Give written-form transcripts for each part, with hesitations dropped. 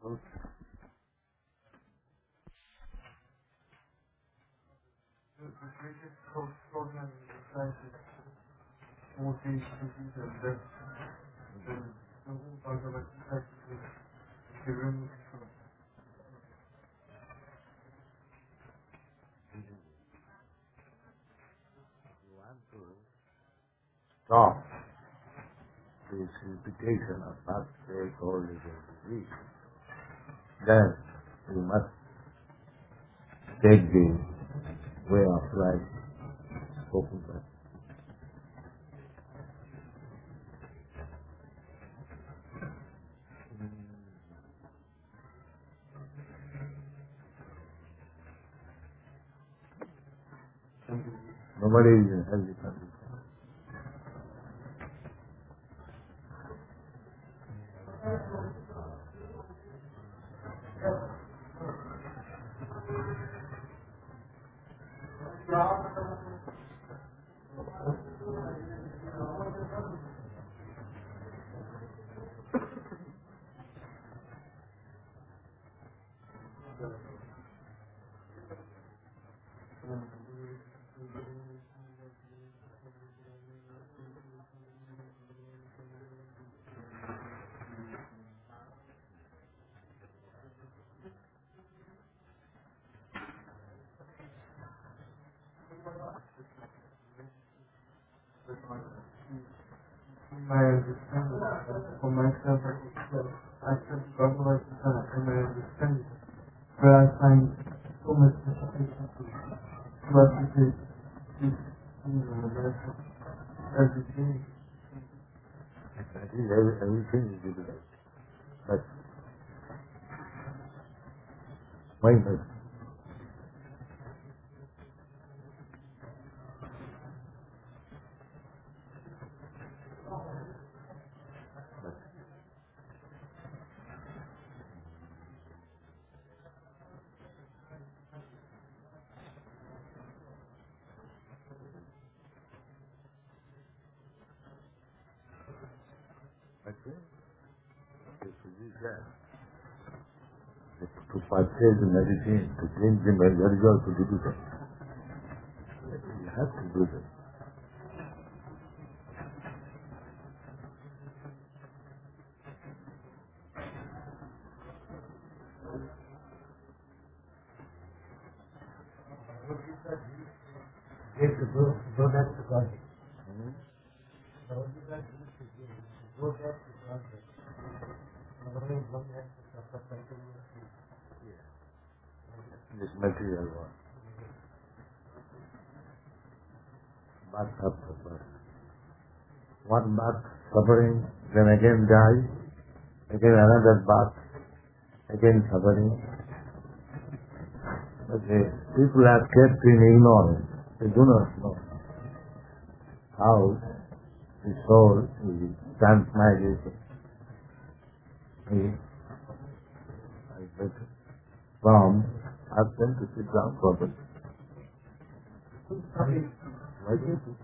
The greatest problem in society is old age disease and death. The whole Bhagavad Gita is the remedy for stop this repetition of past state old age and disease, then we must take the way of life spoken by. Nobody is in healthy condition. my understanding. For myself, I accept Bhagavad Gita and my understanding, where I find so much motivation to replicate this in my life every day. Exactly, everything is difficult. But why not? To purchase the medicine, to drink the medicine, that is also difficult. You have to do that. Yes, to go back to God. Go back to God. Otherwise, one has to suffer continuously. This material one. Birth after birth. One birth suffering, then again die, again another birth, again suffering. But the people are kept in ignorance. They do not know how the soul is transmigrated. From absent to sit down properly. Why do you?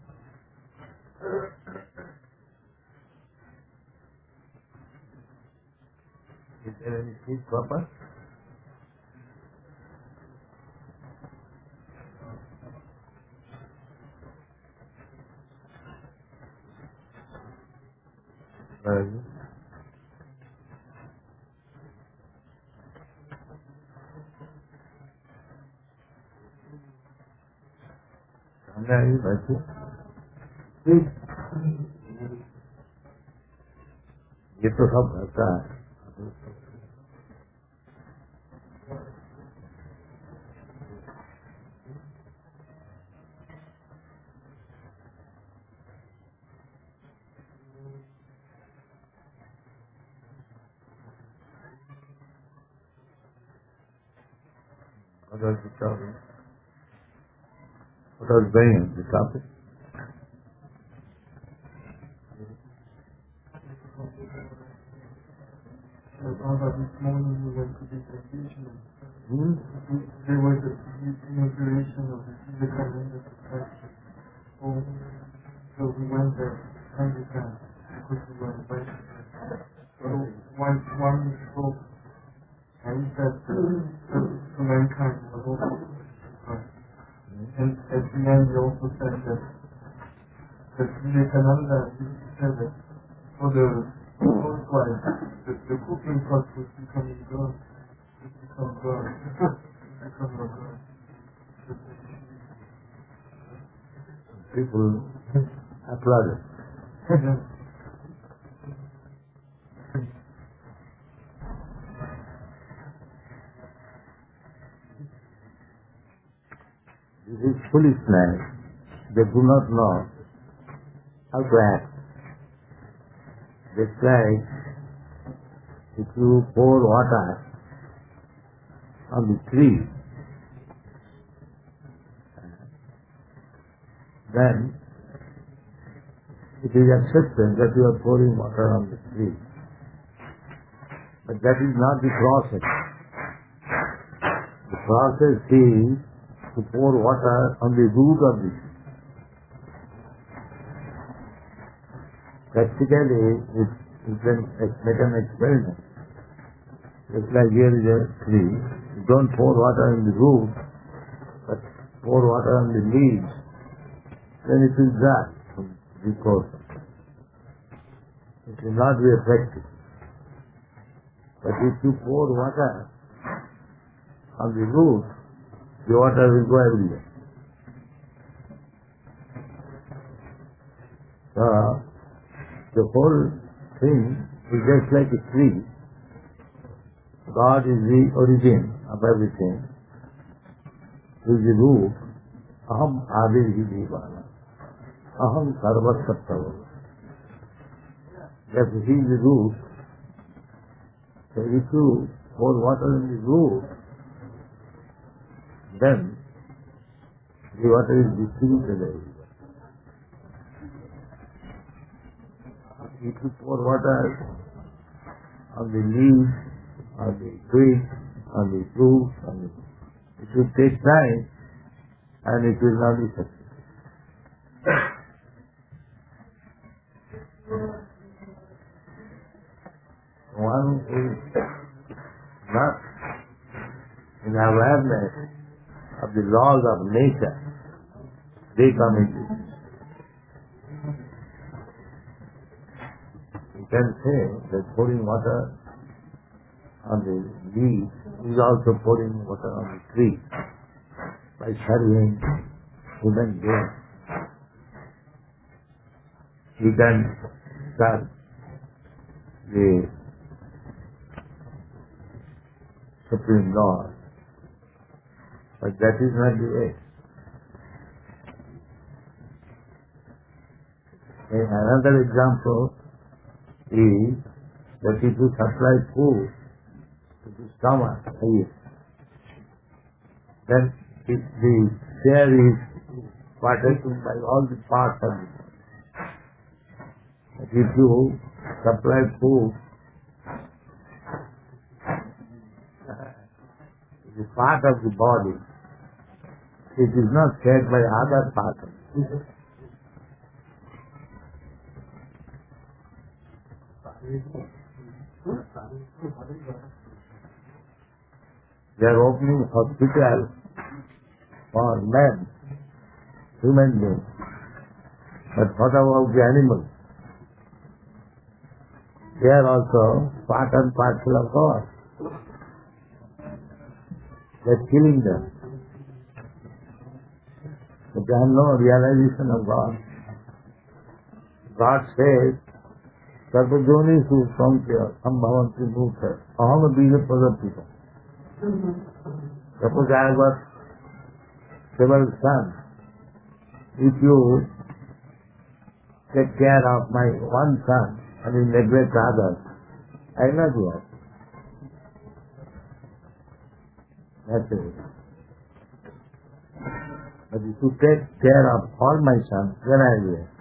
Is there any seat proper? Where are you? Samjha bache? ये तो सब भरता है. What was the topic? What was going the topic? About this morning we went to this occasion. There was a inauguration of the Vivekananda Society. So we went there every time because we were invited. So one spoke And at the end, he also said that Vivekananda used to say that for the housewife, the cooking pot was becoming God. It become God. It become a God. People applauded. Yeah. This is foolishness. They do not know how to act. Just like if you pour water on the tree, then it is accepted that you are pouring water on the tree. But that is not the process. The process is to pour water on the root of the tree. Practically, you can make an experiment. Just like here is a tree, you don't pour water on the root, but pour water on the leaves, then it will dry from the process. It will not be effective. But if you pour water on the root, the water will go everywhere. So, the whole thing is just like a tree. God is the origin of everything. He is the root. Aham adirhi devana. Aham sarvasattava. That he is the root. So if you pour water in the root, then the water is distributed everywhere. If you pour water on the leaves, on the twigs, on the fruit, it will take time and it will not be successful. One who is not in awareness of the laws of nature, they come into it. You can say that pouring water on the leaves is also pouring water on the tree by serving human beings. You can serve the Supreme Lord, but that is not the way. Another example is that if you supply food to the stomach, then if the share is partaken by all the parts of it. But if you supply food to the part of the body, it is not shared by other parts of it. They are opening hospitals for men, human beings. But what about the animals? They are also part and parcel of God. They are killing them. But they have no realization of God. God says, Sarvajonisu Samkhya Sambhavanti Mukha Aham Bija Pradapita. Suppose I have got several sons. If you take care of my one son and you neglect others, I will not be happy. That's it. But if you take care of all my sons, then I will be happy.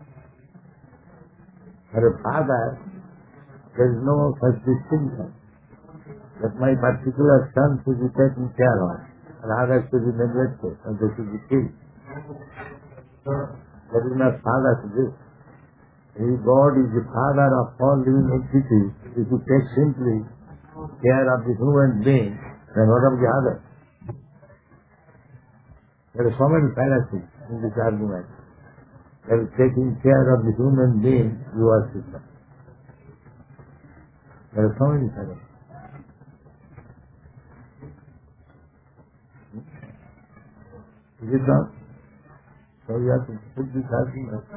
For a father, there is no such distinction that my particular son should be taken care of and others should be neglected and they should be killed. That is not father to do. God is the father of all living entities. If you take simply care of the human being, then what of the others? There are so many fallacies in this argument. That is taking care of the human being, you are Krishna. There are so many fallacies. Is it not? So you have to put this argument.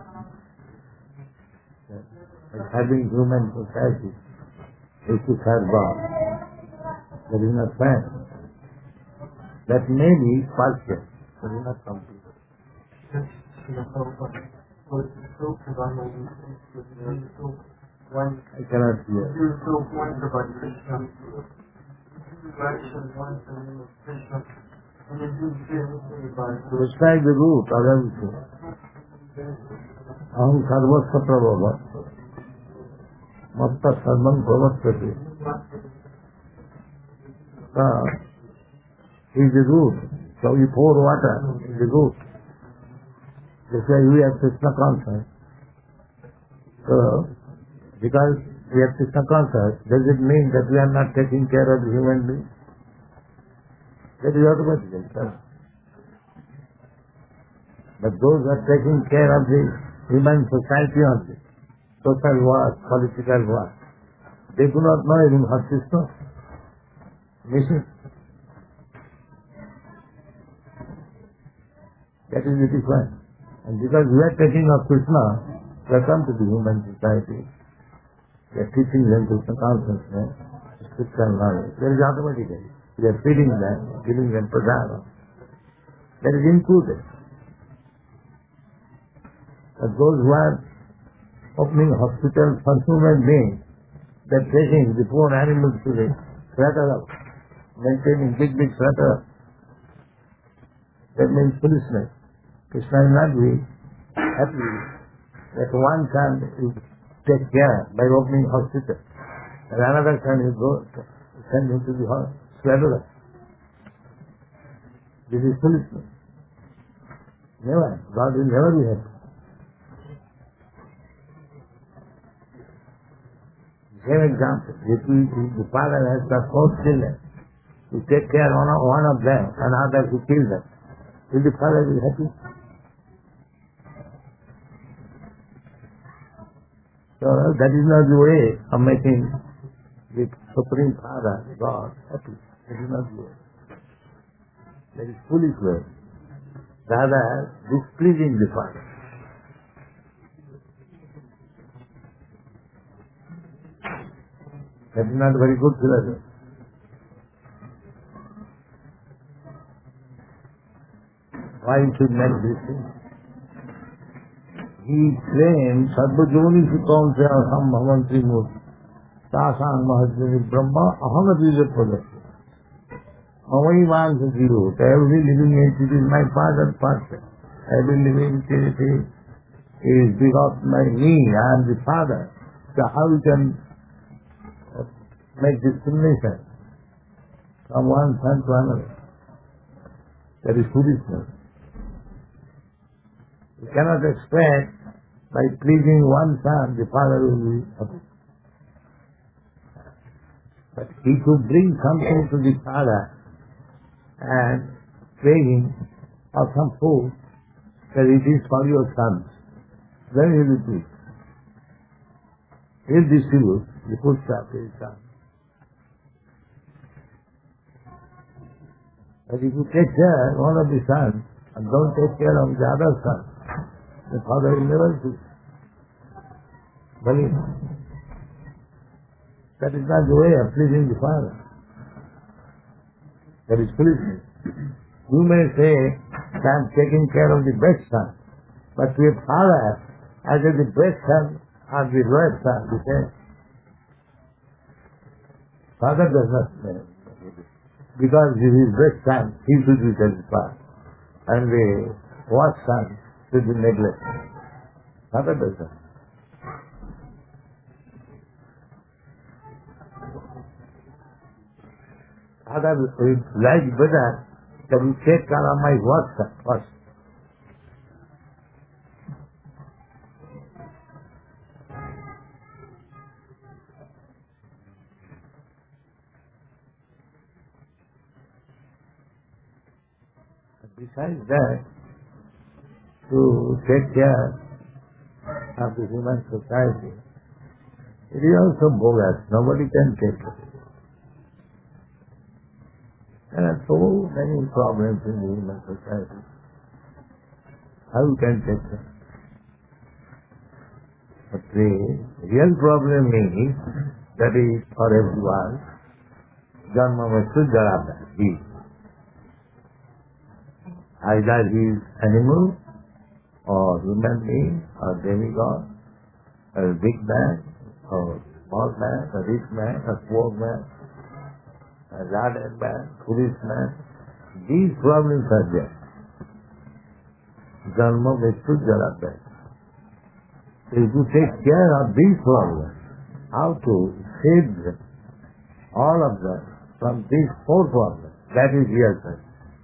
That having human society is to serve God. That is not fair. That may be partial, but is not complete. Yes, so it's so predominant in so one. I cannot hear. You're so one about Krishna. You actually want the name of Krishna, and you do say anything about it. Describe the root of everything. Aham sarvasya prabhava. Matta sarvam pravasyate. Is the root. So you pour water in the root. That's why we have Krishna conscious. So, because we have Krishna conscious, does it mean that we are not taking care of the human being? That is automatically. But those who are taking care of the human society only, social work, political work, they do not know even what Krishna mission. That is the difference. And because we are taking of Krishna, we have come to the human society. We are teaching them Krishna consciousness, spiritual knowledge. That is automatically. We are feeding them, giving them pradana. That is included. But those who are opening hospitals for human beings, they are taking the poor animals to the slaughter up, maintaining big slaughter. That means foolishness. Krishna will not be happy that one son will take care by opening hospital, and another son will go send him to the slaughter. This is foolishness. Never. God will never be happy. Same example. If the father has got 4 children, to take care of one of them and others to kill them, will the father be happy? So that is not the way of making the Supreme Father, God, happy. That is not the way. That is foolish way. Rather, displeasing the Father. That is not very good philosophy. Why you should make this thing? He claims, Sarvajoni Sukhaunse Aham Bhavantri Murti Tasang Mahadjani Brahma Aham Advija Pradasya Mamai Mansa Jiru. Every living entity is my part and parcel. Every living entity is because my me, I am the Father. So how you can make discrimination from one son to another? That is foolishness. You cannot expect by pleasing one son, the father will be happy. But if you bring something to the father and pay him or some food, that it is for your sons, then he will please. He will distribute the food stuff to his son. But if you take care of one of the sons and don't take care of the other son, the father will never do. Believe me. That is not the way of pleasing the father. That is foolishness. You may say, I am taking care of the best son, but to a father, either the best son or the worst son, the same. Father does not say, because this is best son, he should be satisfied, and the worst son should be neglected. Father does not. Father is like better that you take care of my worst son first. Besides that, to take care of the human society, it is also bogus. Nobody can take it. There are so many problems in the human society. How you can take it? But the real problem is, that is for everyone, Janma Mrityu Jara Vyadi. Either he is animal, or human being, or demigod, or a big man, or small man, a rich man, a poor man, a learned man, foolish man. These problems are there. Janma Mrityu Jara Vyadi. So if you take care of these problems, how to save them, all of them, from these four problems, that is real science.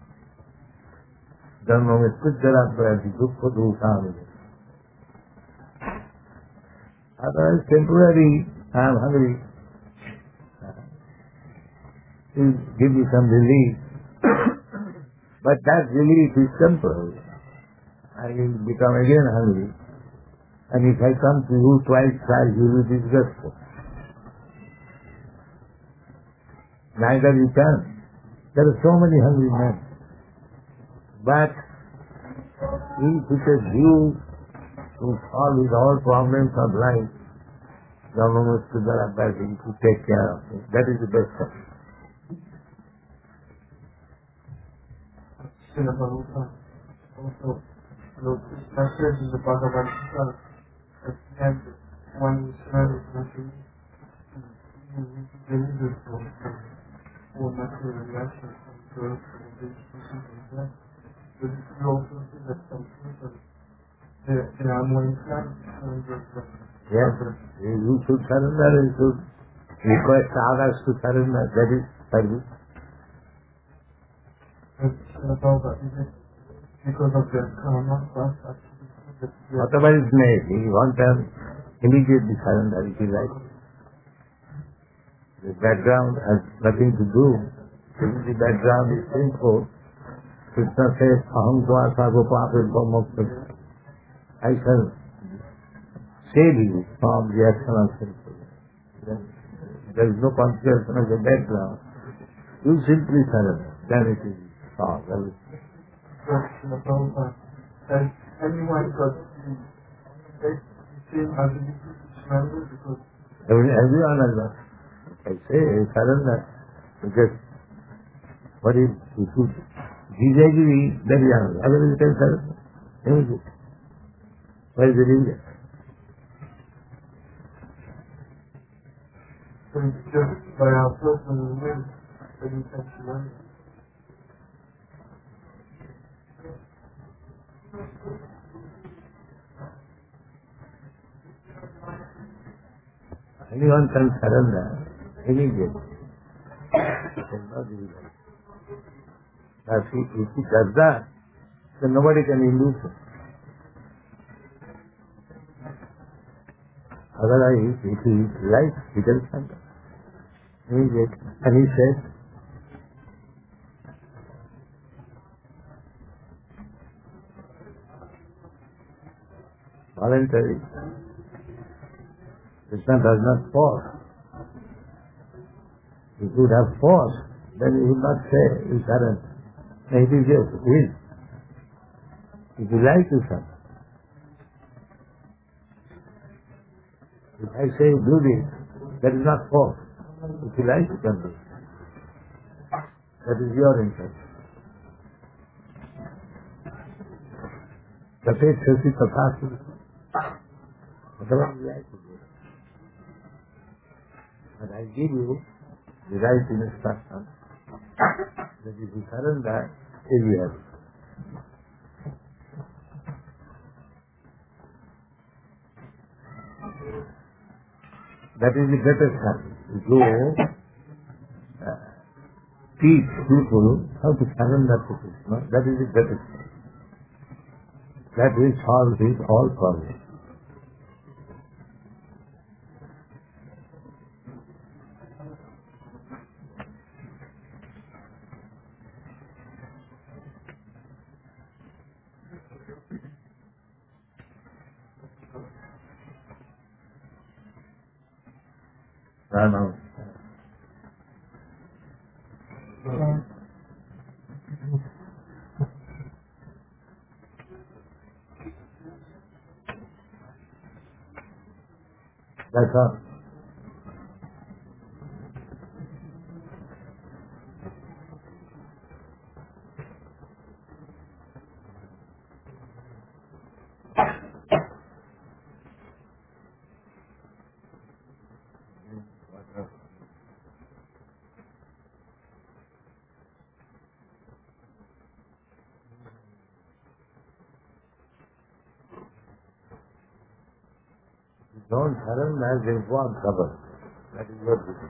Janma Mrityu Jara Vyadi Dukkha Dukha. Otherwise, temporary, I am hungry, will give you some relief. But that relief is temporary. I will become again hungry. And if I come to you twice, you will be disgusted. Neither you can. There are so many hungry men. But he took a view to solve his all problems of life. Janma Mrityu Jara Vyadi, to take care of it. That is the best thing. Srila Prabhupada also, Lord Krishna said in the Bhagavad Gita that he had one smell naturally, delivered from all natural reactions from birth and vegetation and death. But we also see that some people, they are more inclined to surrender than Yes, others. you should surrender, you should request others to surrender. That is service. But Srila Prabhupada, is it because of their karma past activities that they are Whatever is made, you want them immediately surrender if you like. The background has nothing to do. If the background is sinful, Krishna says, Aham Tvasa Gopapir Brahmokta. I shall save you from the action of sinfulness. There is no consideration of the background. You simply surrender. Then it is solved. Srila Prabhupada, has anyone got the same ability to surrender? Because Everyone has that. I say surrender. Because what is you should vis-a-vis that is another. Otherwise you can surrender. Immediately. What is the reason? so it's just by our personal will that we can surrender. Anyone can surrender immediately. It cannot be done. Now if he does that, then nobody can induce him. Otherwise, if he likes, he can surrender immediately. And he says, voluntary. Krishna does not force. If he would have force, then he would not say, you surrender. No, it is just will. If you like to surrender. If I say do this, that is not force. If you like, you can do it. That is your interest. Tate Shasi Tathasu. Whatever you like to do. But I give you the right instruction that if you surrender, you have it. That is the greatest service. If you teach people how to surrender to Krishna, that is the greatest service. That will solve his all problems. Pranam. That's all. Don't harm as informed cover. That is what it is.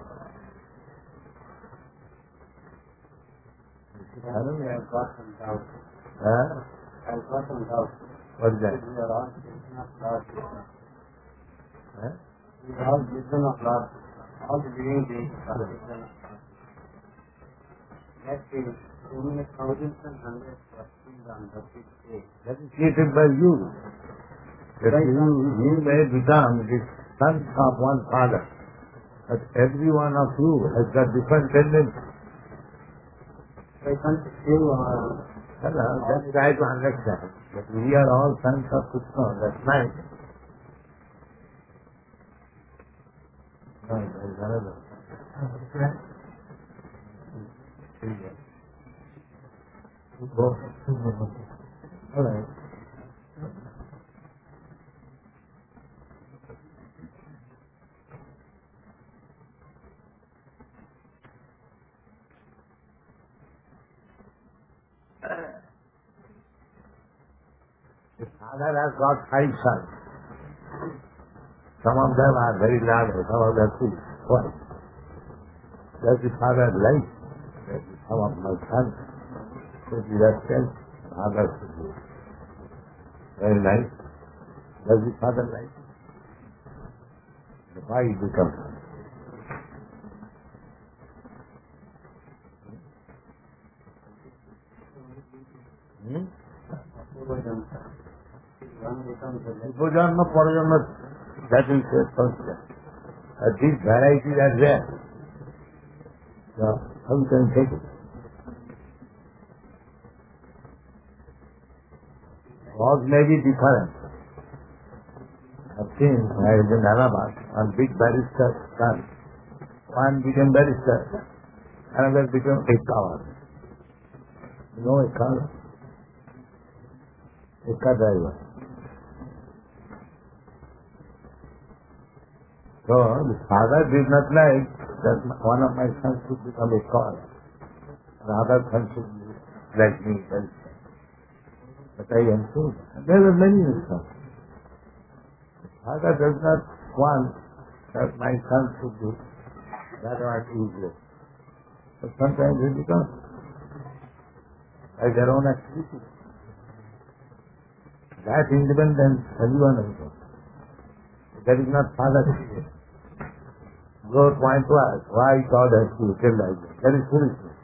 Harm I as have got some doubt. huh? I have got some doubt. What is that? We are all children of Lord Krishna. Huh? We are all children of Lord Krishna. All the living beings are children of Lord. That is, so many thousands and hundreds of killed on the fifth day. That is created by you. That you may become the sons of one father. But every one of you has got different tendencies. So I can't say Let's try to understand that we are all sons of Krishna. That's nice. No, there is another. Go. All right. The father has got 5 sons. Some of them are very large, some of them too. Why? Does the father like that some of my sons should be respected, others should be very nice? Does the father like it? Why it becomes? Upajanma, Parajanma, that is the first step. These varieties are there. So, how you can take it? Laws may be different. I've seen, I was in Allahabad, one big barrister's son. One became barrister, another became a car. You know a car? A car driver. So, the father did not like that one of my sons should become a scholar. The other son should be like me. But I ensured. There are many sons. The father does not want that my son should do that one easily. But sometimes it becomes by their own activity. That independence everyone has got. That is not father's creation. Your point was, why God has to tell like that? That is foolishness.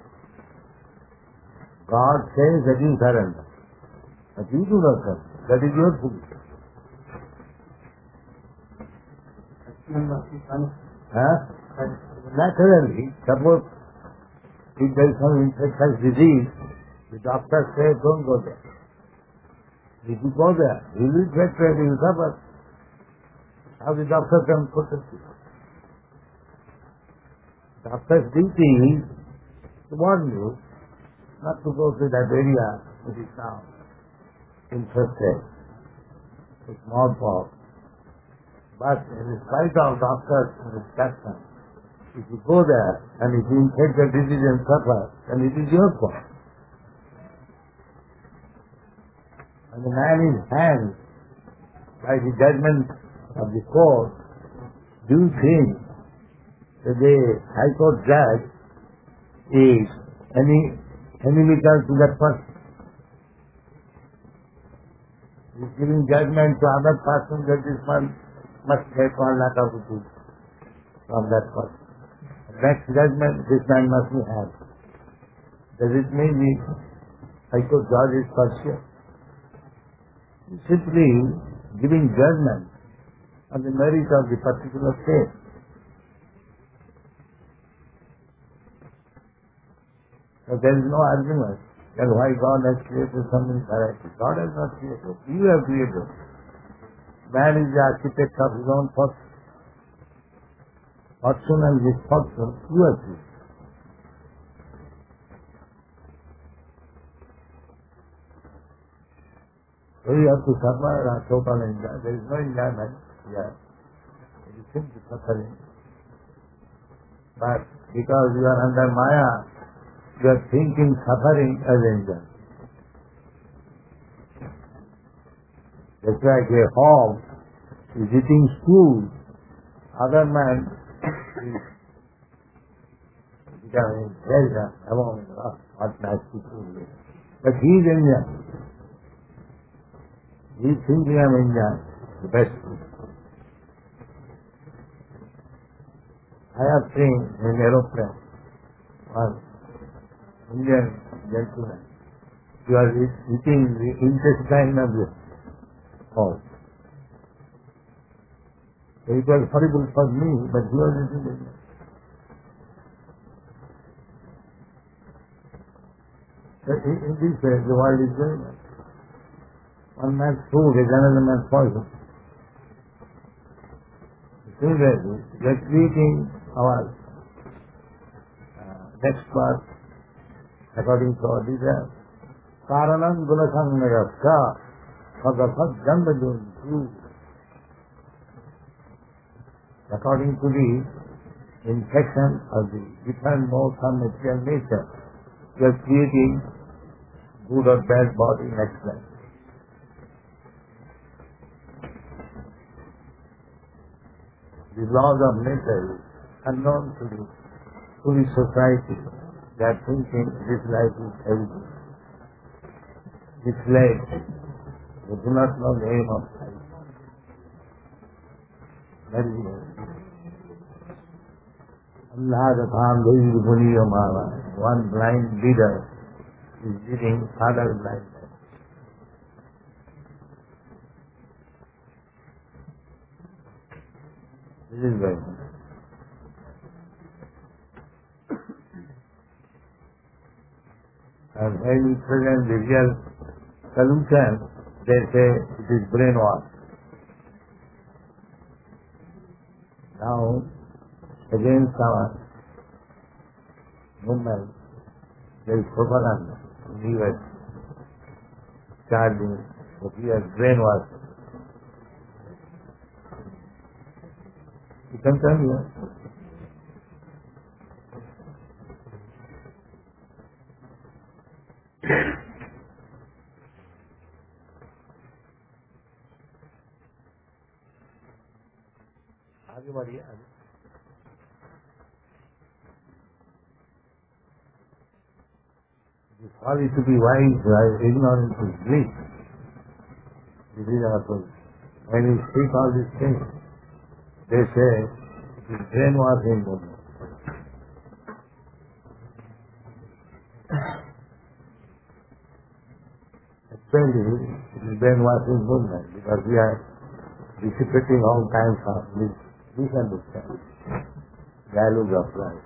God says that you surrender. But you do not surrender. That is your foolishness. Huh? Naturally, suppose if there is some infectious disease, the doctor says don't go there. If you go there, you will get ready, you will suffer. How the doctor can protect you? Doctor's duty is to warn you not to go to that area which is now infested with smallpox. But in spite of doctors' instruction, if you go there and if you infect the disease and suffer, then it is your fault. And the man is hanged by the judgment of the court. Do you think that the High Court judge is any inimical to that person? He is giving judgment to other person that this man must take 1 lakh of rupees from that person. Next judgment this man must be had. Does it mean the High Court judge is partial? He is simply giving judgment on the merit of the particular case. So there is no argument that why God has created something correctly. God has not created. You have created. Man is the architect of his own fortune. Fortune and misfortune, you have created. So you have to suffer total enjoyment. There is no enjoyment here. It is simply suffering. But because you are under Maya, you are thinking suffering as enjoyment. Just like a hog is eating food, other man is becoming pleasure among what nasty food is. But he is enjoying. He is thinking of enjoying the best food. I have seen in aeroplane one Indian gentleman. You are eating the intestine of the hog. So it was horrible for me, but he was eating it. So in this way, the world is going on. One man's food is another man's poison. Similarly, we are creating our next part according to our desire. Karanam gunasangayasya sadasat jandajuntu. According to the infection of the different modes of material nature, we are creating good or bad body next life. The laws of nature is unknown to the society. They are thinking this life is everything. This life, they do not know the aim of life. That is it. Allah the Dhamdhir Buniya Mala, one blind leader is leading other blind men. This is very good. And when we present the real solution, they say it is brainwash. Now, against our movement, there is propaganda in the US charging that we are brainwashed. You can tell me. आगे बढ़िए आगे. The folly to be wise while ignorance is bliss. This is our position. When we speak all these things, they say it is brainwashing movement. Actually, it is brainwashing movement because we are dissipating all kinds of misunderstanding, values of life.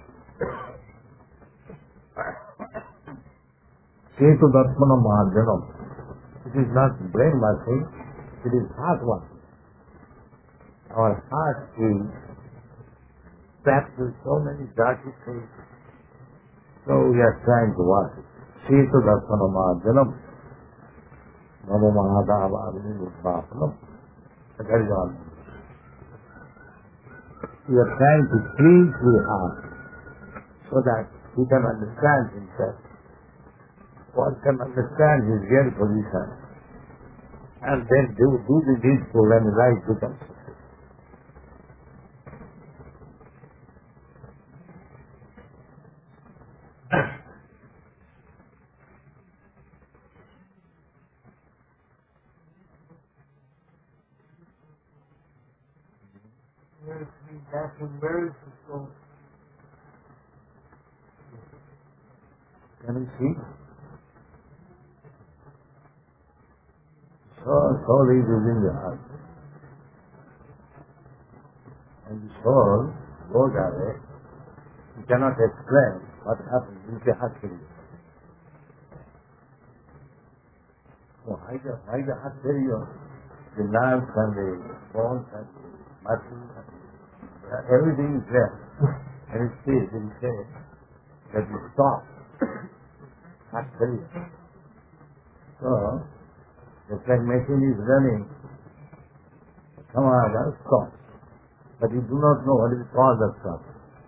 Chetu Darsana Mahajanam. It is not brainwashing, it is heart washing. Our heart is packed with so many dirty things, so we are trying to wash it. Chetu Darsana Mahajanam. Namo Mahadava Avini Udvapanam. That is all. We are trying to cleanse the heart so that he can understand himself. One can understand his real position and then do the needful and right becomes. Can you see? Soul is within the heart. And the soul goes away. You cannot explain what happens? You say heart failure. So why the heart failure? The nerves and the bones and the muscles, everything is there. And it says that you stop heart failure. So, just like machine is running, come on, stop. But you do not know what is the cause of stop.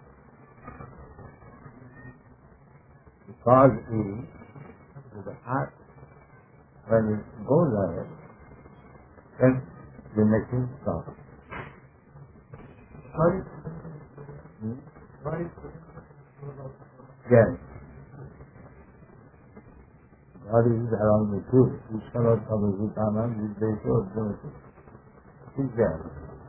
The cause is the heart. When it goes ahead, then the machine stops. Yes. God is around me too. Ishvara Sabhutana Viddesho Advamati. He's there.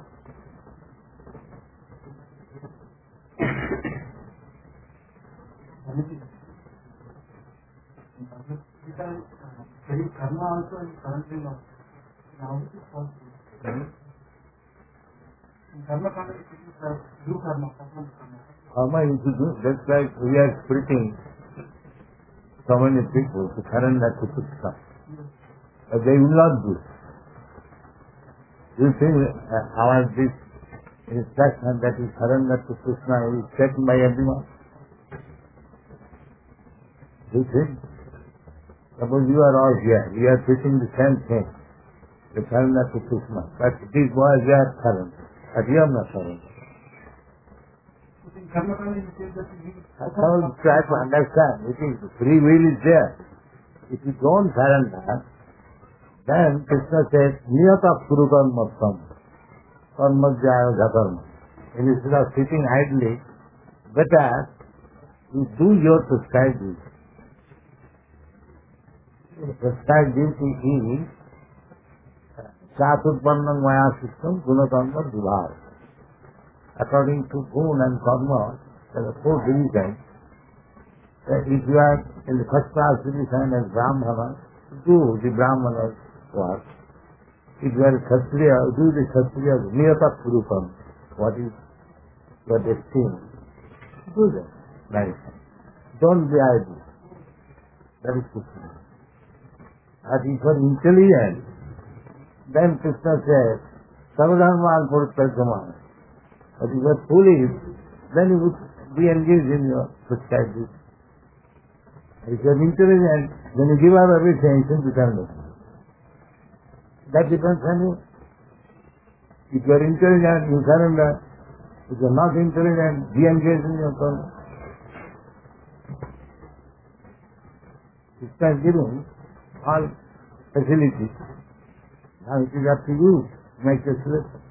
Karma also is currently not. Now it is possible. Karma can't do karma. Karma is to do, just like we are splitting so many people to Karana Kutukta. But they will not do. You think our this instruction that is Karana Kutukta is taken by everyone? You think? Suppose you are all here, we are preaching the same thing, the Karana Kutukta. But these boys are Karana, but you are not Karana. That's how you try to understand. It is free will is there. If you don't surrender, then Krishna says, Niyata Purukarmasam, Karmajaya Dharma. Instead of sitting idly, better you do your prescribed duty. Prescribed duty is Chaturvarnam Maya system, Gunakarma Vibhava. According to Gun and Karma, there are 4 divisions. If you are in the first class division as Brahmana, do the Brahmana's work. If you are a Kshatriya, do the Kshatriya's Niyata Purukam. What is your destiny? Do that. Nice. Don't be idle. That is Krishna. As if you are intelligent, then Krishna says, Savadharma Purukam. But if you are foolish, then you would be engaged in your prescribed duty. If you are intelligent, then you give up everything and become Lord. That depends on you. If you are intelligent, you surrender. If you are not intelligent, be engaged in your karma. Krishna is giving all facilities. Now it is up to you to make the selection.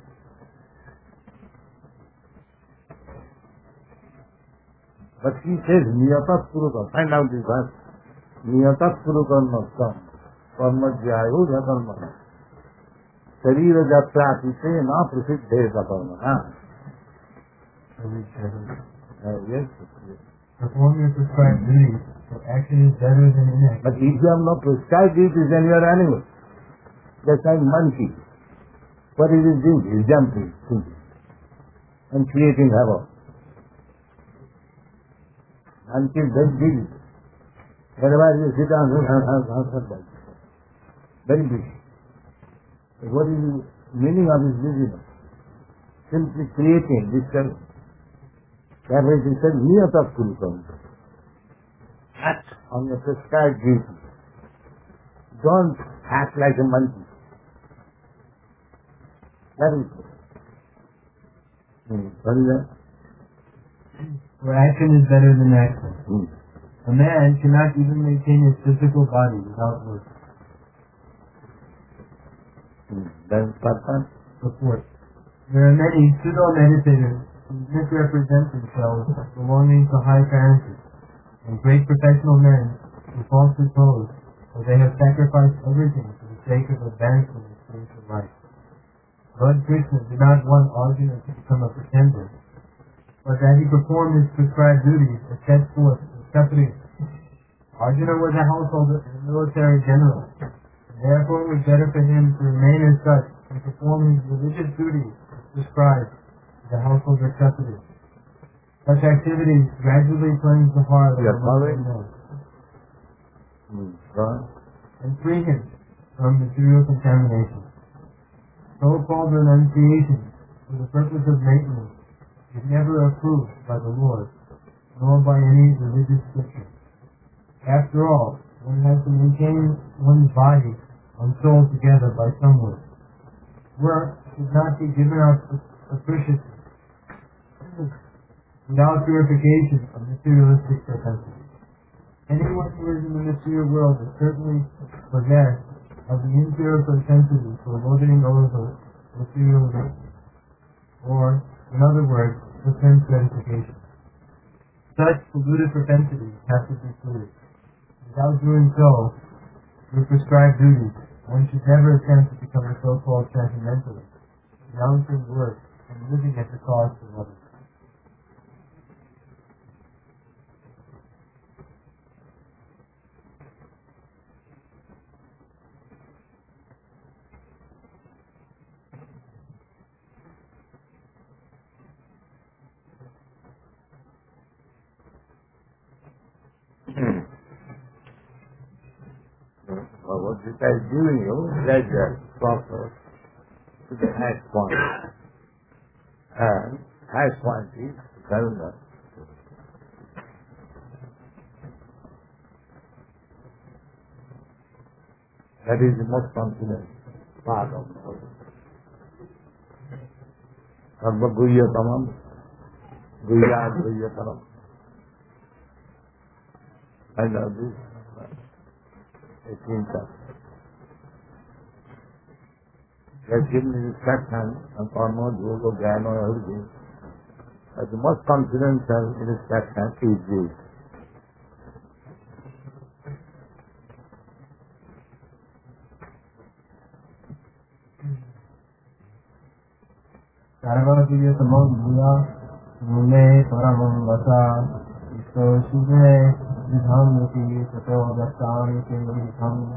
But he says, Niyatat Purukam. Find out this verse. Niyatat Purukam Masam. Karmajyayo Jakarmana. Sarira Jatra Pite Na Prasiddhe Jakarmana. Yes. Perform your prescribed duties, for action is better than inaction. But if you have no prescribed duties, then you are animal. Just like monkey. What is his duty? He is jumping, thinking, and creating havoc. Until very busy. Whenever you sit down, very busy. But what is the meaning of his busyness? Simply creating this self. That is, he said, Niyata Purukam. Act on your prescribed duty. Don't act like a monkey. That is it. What is that? For action is better than action. A man cannot even maintain his physical body without work. Then Patan? Report. There are many pseudo-meditators who misrepresent themselves as belonging to high branches, and great professional men who falsely suppose that they have sacrificed everything for the sake of advancing in spiritual life. Lord Krishna did not want Arjuna to become a pretender, but that he performed his prescribed duties as set forth in Kshatriya. Arjuna was a householder and a military general, and therefore it was better for him to remain as such and perform his religious duties as prescribed in the household of Kshatriya. Such activities gradually cleanse the heart of You are the following? man Right? and free him from material contamination. So-called renunciation for the purpose of maintenance is never approved by the Lord, nor by any religious scripture. After all, one has to maintain one's body and soul together by some work. Work should not be given up capriciously, without purification of materialistic propensities. Anyone who is in the material world is certainly possessed of the impure propensity for loathing over material riches, or, in other words, for sense gratification. Such polluted propensities have to be cleared. Without doing so, through prescribed duties, one should never attempt to become a so-called transcendentalist, renouncing work and living at the cost of others. What Gita is giving you is proper to the highest point. And highest point is Karuna. That is the most confident part of the whole. Sarva Guhya Tamam, Guhya Guhya Tamam. I love this. 18th chapter. They give me instruction and karma, yoga, jnana, everything. But the most confident instruction is this. Sarvatiya tamam bhuya mule paramam vasa isto shubhe vidham yuti sato vastam yuti vidham.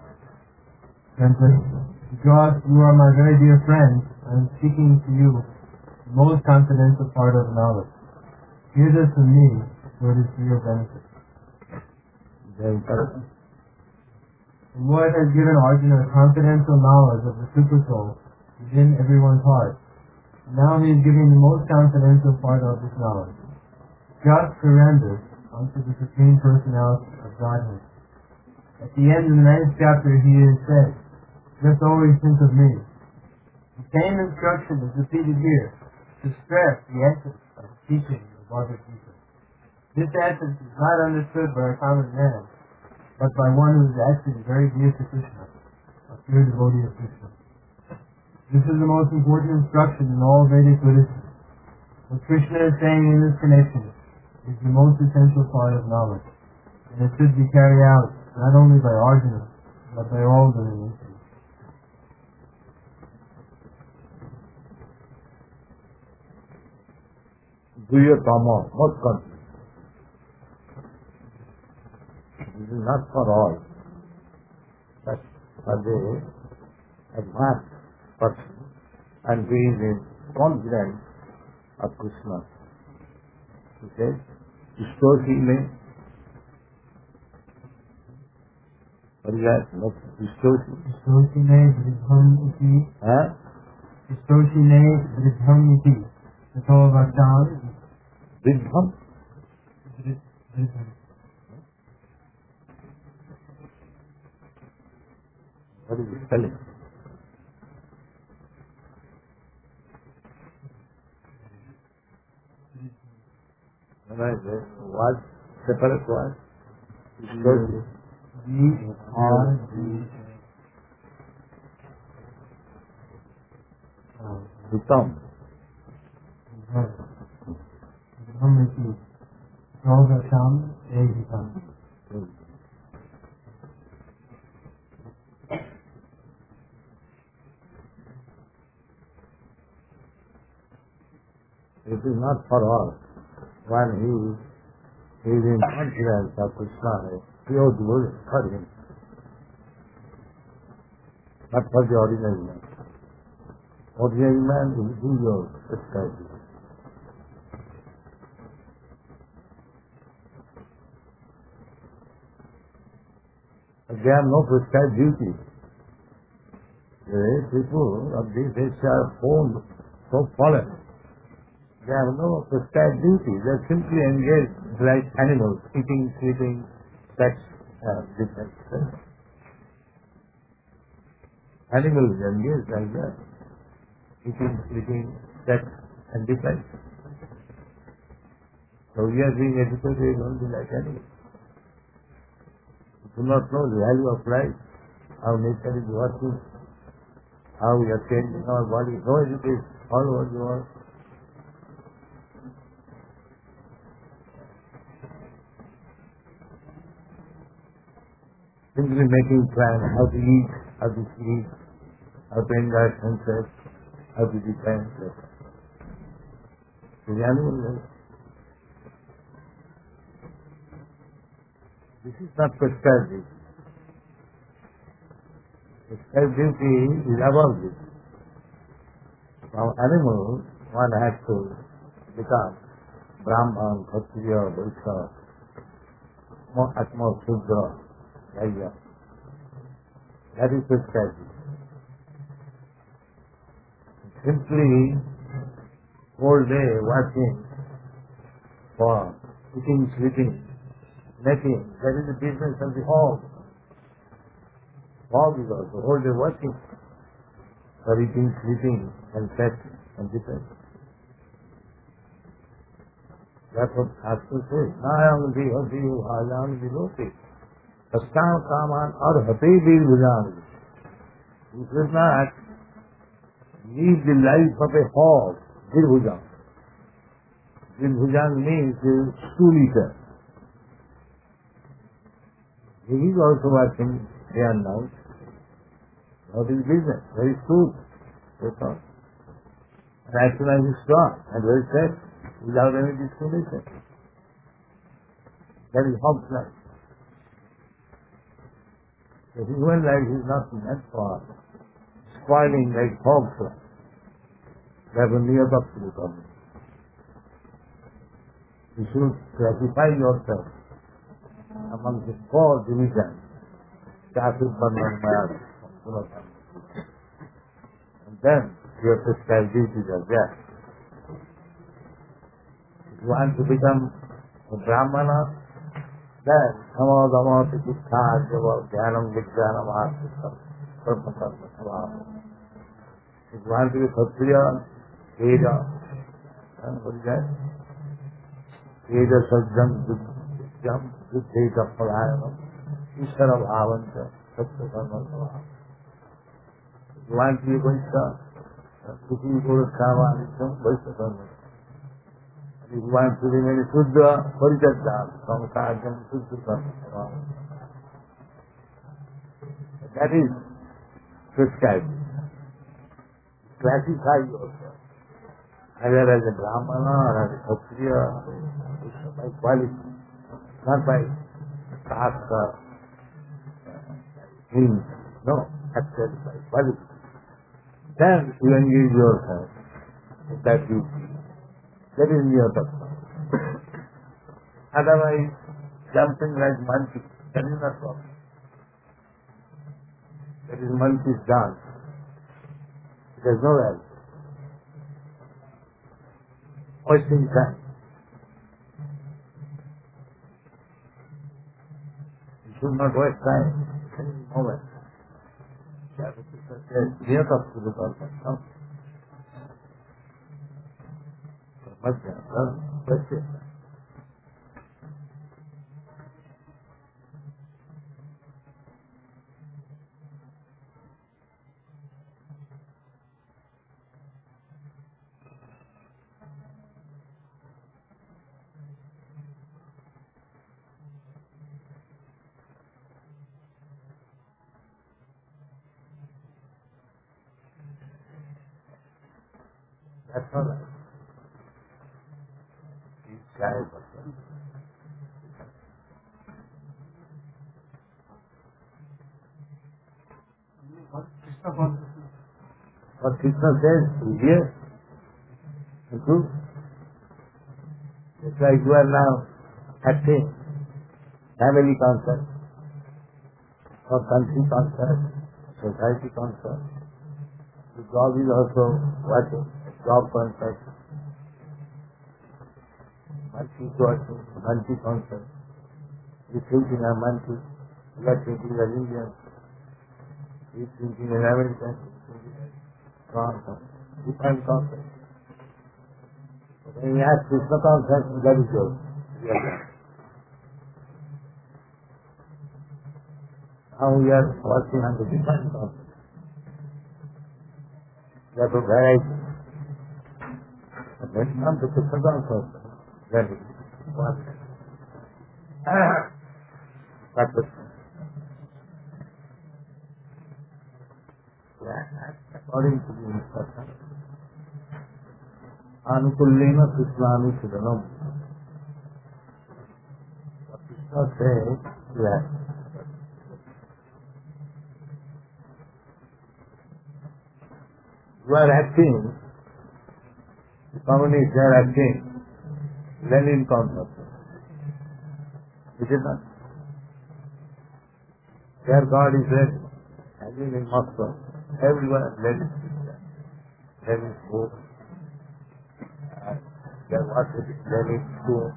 Because you are my very dear friend, I am speaking to you the most confidential part of knowledge. Hear this from me, for it is for your benefit. Very important. The Lord has given Arjuna confidential knowledge of the Super Soul within everyone's heart. Now he is giving the most confidential part of this knowledge. Just surrender unto the Supreme Personality of Godhead. At the end of the 9th chapter he is said, just always think of me. The same instruction is repeated here to stress the essence of the teaching of the Bhagavad Gita. This essence is not understood by a common man, but by one who is actually very dear to Krishna, a pure devotee of Krishna. This is the most important instruction in all Vedic Buddhism. What Krishna is saying in this connection is the most essential part of knowledge, and it should be carried out not only by Arjuna, but by all the religions. Guhya Tama, most confident. This is not for all, but for the advanced person, and he is confident of Krishna. He says, Istoshi me. What is that? Istoshi? Istoshi ne vridham iti. Istoshi ne vridham iti. Sato vastam. Vridham? Vridham. What is it spelling? Was separate was? Vridham. It is not for all. When he is in confidence of Krishna, pure devotion for him, not for the ordinary man. Ordinary man will do your prescribed. They have no prescribed duty. The people of this age are so fallen. They have no prescribed duty. They are simply engaged like animals, eating, sleeping, sex, different things. Animals engaged like that. Eating, sleeping, sex, and defense. So we are being educated only like animals. We do not know the value of life, how nature is working, how we are changing our body. No education all over the world. Simply making plans how to eat, how to sleep, how to enjoy sunset, how to defend. The animal life. This is not prescribed duty. Prescribed duty is above this. Now animals, one has to become Brahman, Kshatriya, Vaishya, Atma, Shudra, like that. That is prescribed duty. Simply whole day working for eating, sleeping, making, that is the business of the hog. Hog is also whole day working for eating, sleeping, and sex and defense. That's what Shastra says. Nayam vihati bhajam viloti. Tastam kaman arhati bhajam. He does not lead the life of a hog, Dirvujam. Dirvujam means stool eater. He is also working day and night. What is business? Very stool. That's all. And as soon as he is strong and very set, without any discrimination. That is hog's life. The human life is not meant for spoiling like hog's life. That will near up to the problem. You should classify yourself among the 4 divisions. Chasur Bandhan Mayada. And then your prescribed duties are there. If you want to become a Brahmana, then Samo Dhamma Tikitha Java Dhyanam Vijnanam Asukam Karma Karma Svabha. If you want to be Kshatriya, Veda, what is that? Veda Sajjam Vidyam Vidyeta Palayanam Ishara Bhavanta Satya Karma Svabha. If you want to be Vaishya, Suki Guru Kama Nityam Vaishya Karma. If you want to remain Shuddha, Parijajjam, Samsarjam Shuddha Karma Svabha. That is prescribed. Classify yourself either as a Brahmana or as a Kshatriya by quality, not by caste or means. No, actually by quality. Then you engage yourself in that duty. That is your tattva. Otherwise, jumping like monkey, that is not problem. That is monkey's dance. It has no value. Wasting time. You should not waste time in any moment. Near to the person. No. That's it. That's all right. Each child person. What Krishna says is here. It's true. It's like you are now acting family concept. or country concept, society concept. The job is also what job concept, multi-working, multi-concept. You thinking a multi, you are thinking an Indian, you thinking an American, concept, different concept. When you ask Krishna concept, that is yours. Now we are working on the different concept. That is variety. But when it comes to Krishna concept, then it is one. But according to the instruction, Anukullena Krishnanusudanam. What Krishna says, yes. You are acting, the communists are acting, Lenin concept. It is not. Their God is ready. As in Moscow, everywhere Lenin is there. Lenin school. Their worship is Lenin school.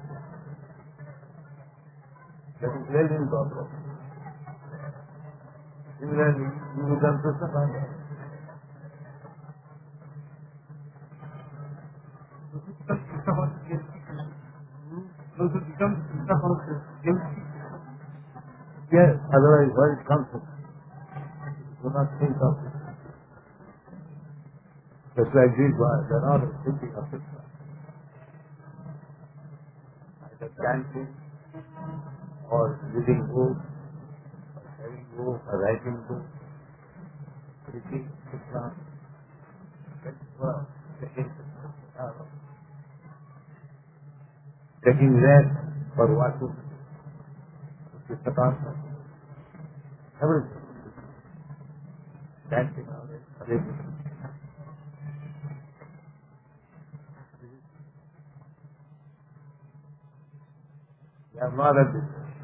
That is Lenin concept. Similarly, you can Krishna Those who become Krishna conscious, yes, otherwise where it comes from? Do not think of it. Just like these ones, they are not thinking of Krishna. Either chanting, or reading books, or having books, or writing books, preaching Krishna, taking rest for watching Krishna concept. Everything. Dancing on it. Everything. They are not at this.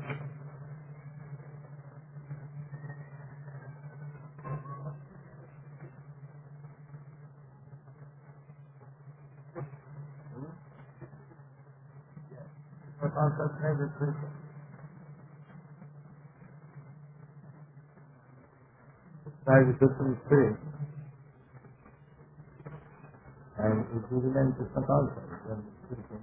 The concept has its reason. Try the different spirit. And if you remain Krishna concept, then it is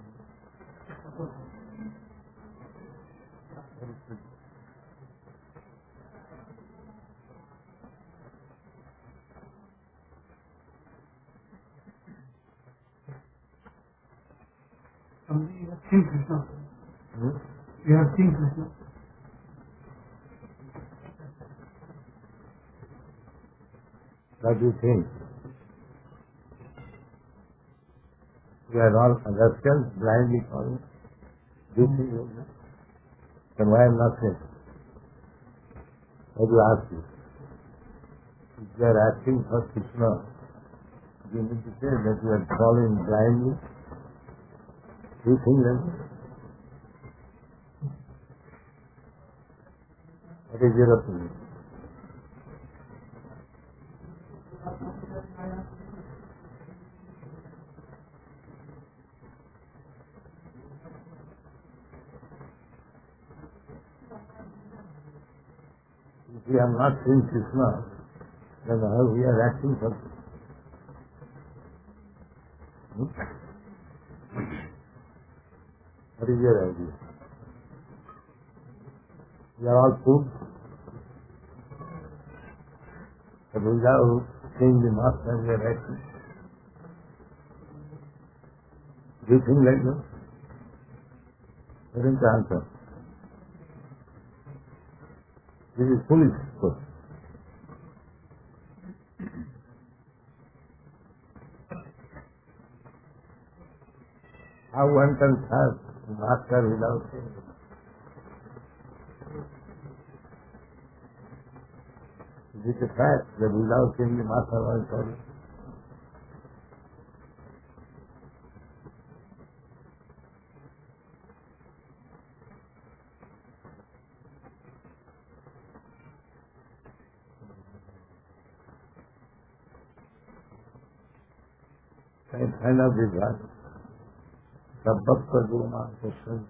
you have seen Krishna. You have seen Krishna. What do you think? We are all rascals, blindly following. Do you think you know? Then why am I not saying? What do you ask you? If you are asking for Krishna, you need to say that you are following blindly. Do you think that? What is your opinion? If we are not seeing Krishna, then how we are acting for Krishna? What is your idea? We are all fools. But without seeing the Master, we are acting. Do you think like that? What is the answer? This is foolish question. How one can serve the Master without seeing him? Is it a fact that without seeing the Master one can? Kind of this verse. Sabbakta Guruma question.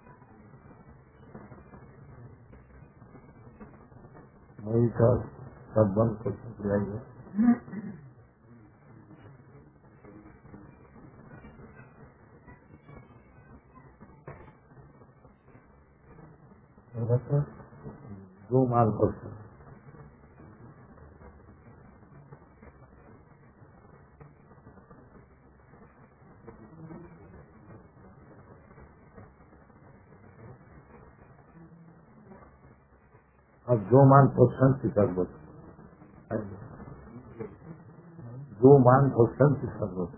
Mahita Sabban question किया है 2 mark question. अब 2 mark question स्वीकार करो. 2 mark question स्वीकार करो.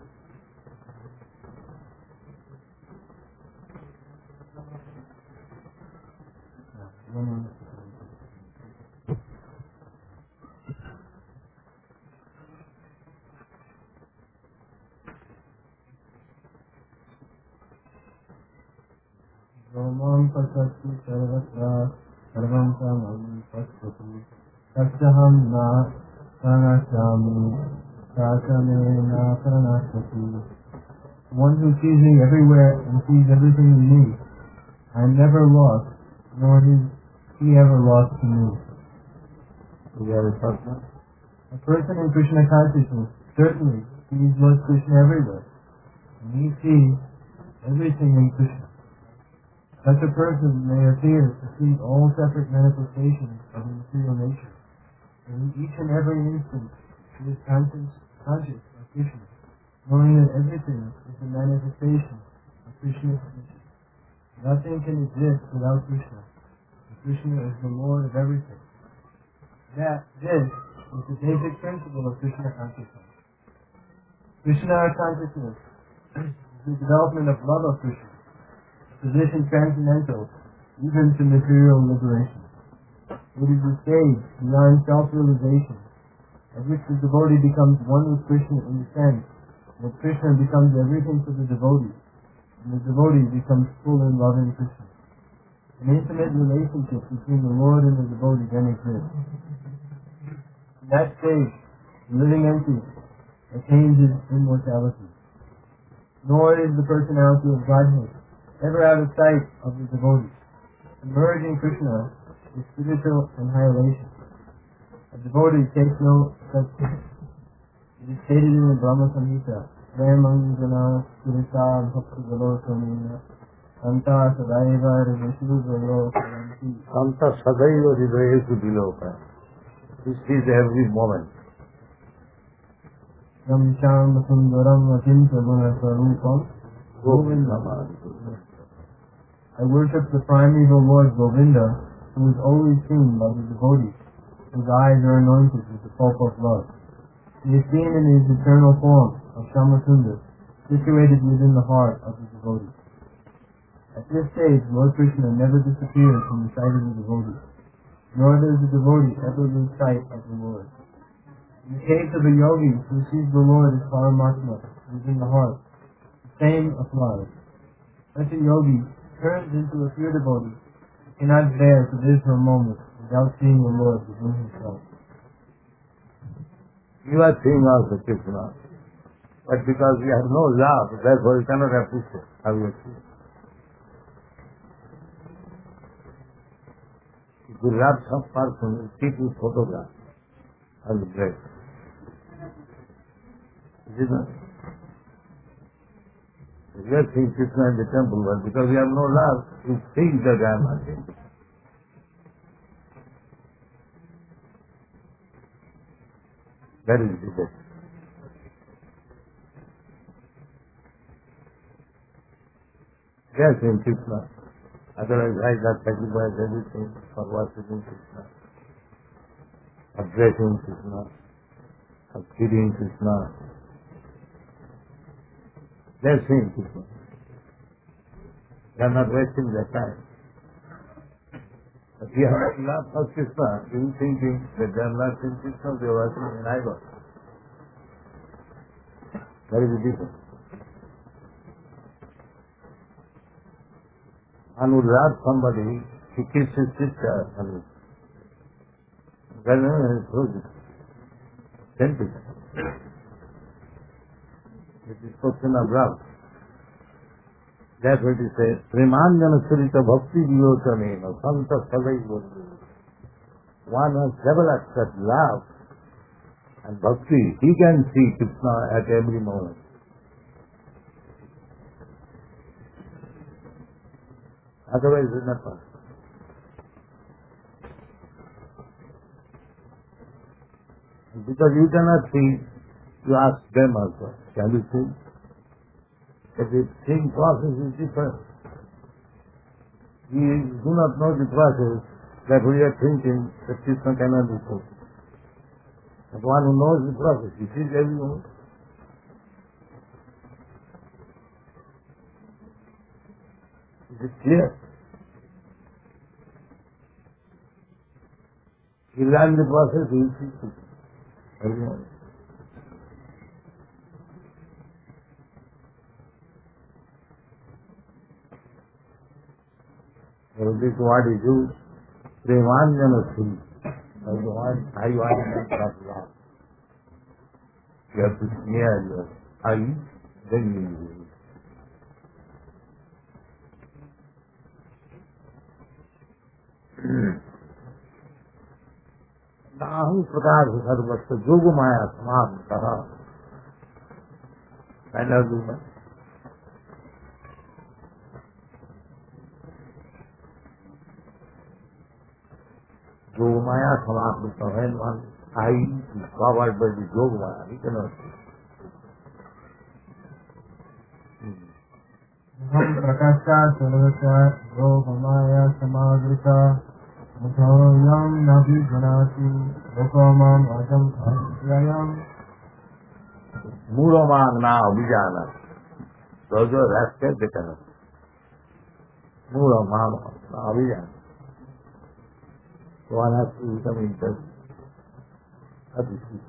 Romam pasati sarvatra sarvam samam pasati tasyaham na pranashyami sakame na pranashyati. One who sees me everywhere and sees everything in me, I am never lost, nor is he ever lost to me. A person in Krishna consciousness certainly sees Lord Krishna everywhere, and he sees everything in Krishna. Such a person may appear to see all separate manifestations of the material nature, and in each and every instant he is conscious of Krishna, knowing that everything is a manifestation of Krishna's nature. Nothing can exist without Krishna, and Krishna is the Lord of everything. This is the basic principle of Krishna consciousness. Krishna consciousness is the development of love of Krishna, position transcendental even to material liberation. It is a stage beyond self-realization, at which the devotee becomes one with Krishna in the sense that Krishna becomes everything to the devotee, and the devotee becomes full in loving Krishna. An intimate relationship between the Lord and the devotee then exists. In that stage, the living entity attains its immortality. Nor is the personality of Godhead ever out of sight of the devotee. Emerging Krishna is spiritual annihilation. A devotee takes no such thing. It is stated in the Brahma Samhita, Premangana Sirisa Bhakti Galoshamina Santa Sadaiva Rivishu Valo Karanti. Santa Sadaiva Rivishu Viloka. This is every moment. Ram Sham Sundaram Achinta Guna Sarupam Govinda. I worship the primeval Lord Govinda, who is always seen by the devotees, whose eyes are anointed with the pulp of love. He is seen in his eternal form of Shamasundar, situated within the heart of the devotee. At this stage, Lord Krishna never disappears from the sight of the devotee, nor does the devotee ever lose sight of the Lord. In the case of a yogi who sees the Lord as Paramatma within the heart, the same applies. Such a yogi turns into a pure devotee who cannot bear to live for a moment without seeing the Lord within himself. You are seeing also Krishna, but because we have no love, therefore we cannot appreciate how you are seeing. If you love some person, you keep his photograph on the breast. Is it not? We are seeing Krishna in the temple, but because we have no love, we think that I am nothing. That is the best. We are seeing Krishna. Otherwise, I got sacrificed everything for worshipping Krishna, addressing Krishna, of feeding Krishna. They are seeing Krishna. They are not wasting their time. But we have love for Krishna, we are thinking that they are not seeing Krishna, they are worshiping an idol. That is the difference. And would love somebody, he kisses his sister, and then he throws it. 10%. It is question of love. That's what he says. Premanjana surita bhakti viyotanena santa sadai bhakti. One has never accepted love and bhakti. He can see Krishna at every moment. Otherwise it is not possible. Because you cannot see, you ask them also, can you see? But the seeing process is different. We do not know the process that we are thinking that Krishna cannot be so. But one who knows the process, he sees every moment. Is it clear? He learns the process, he will see Krishna every moment. So this word is used, Premanjana Sri. That's the word, I want to talk about. You have to smear your eye, then you will use it. Nahu prakarsa sarvasya yogamaya samaptaha. I love you, man. Yogamaya samaptaha. When one eye is covered by the yogamaya, he cannot see. Nam prakasya sarvasya yogamaya samavrita Mudhoyam navi gunati lokamam ajam adhyayam. Muramang na abhijana. Those who are rested, they cannot. Muramang na abhijana. So one has to become interested. That is it.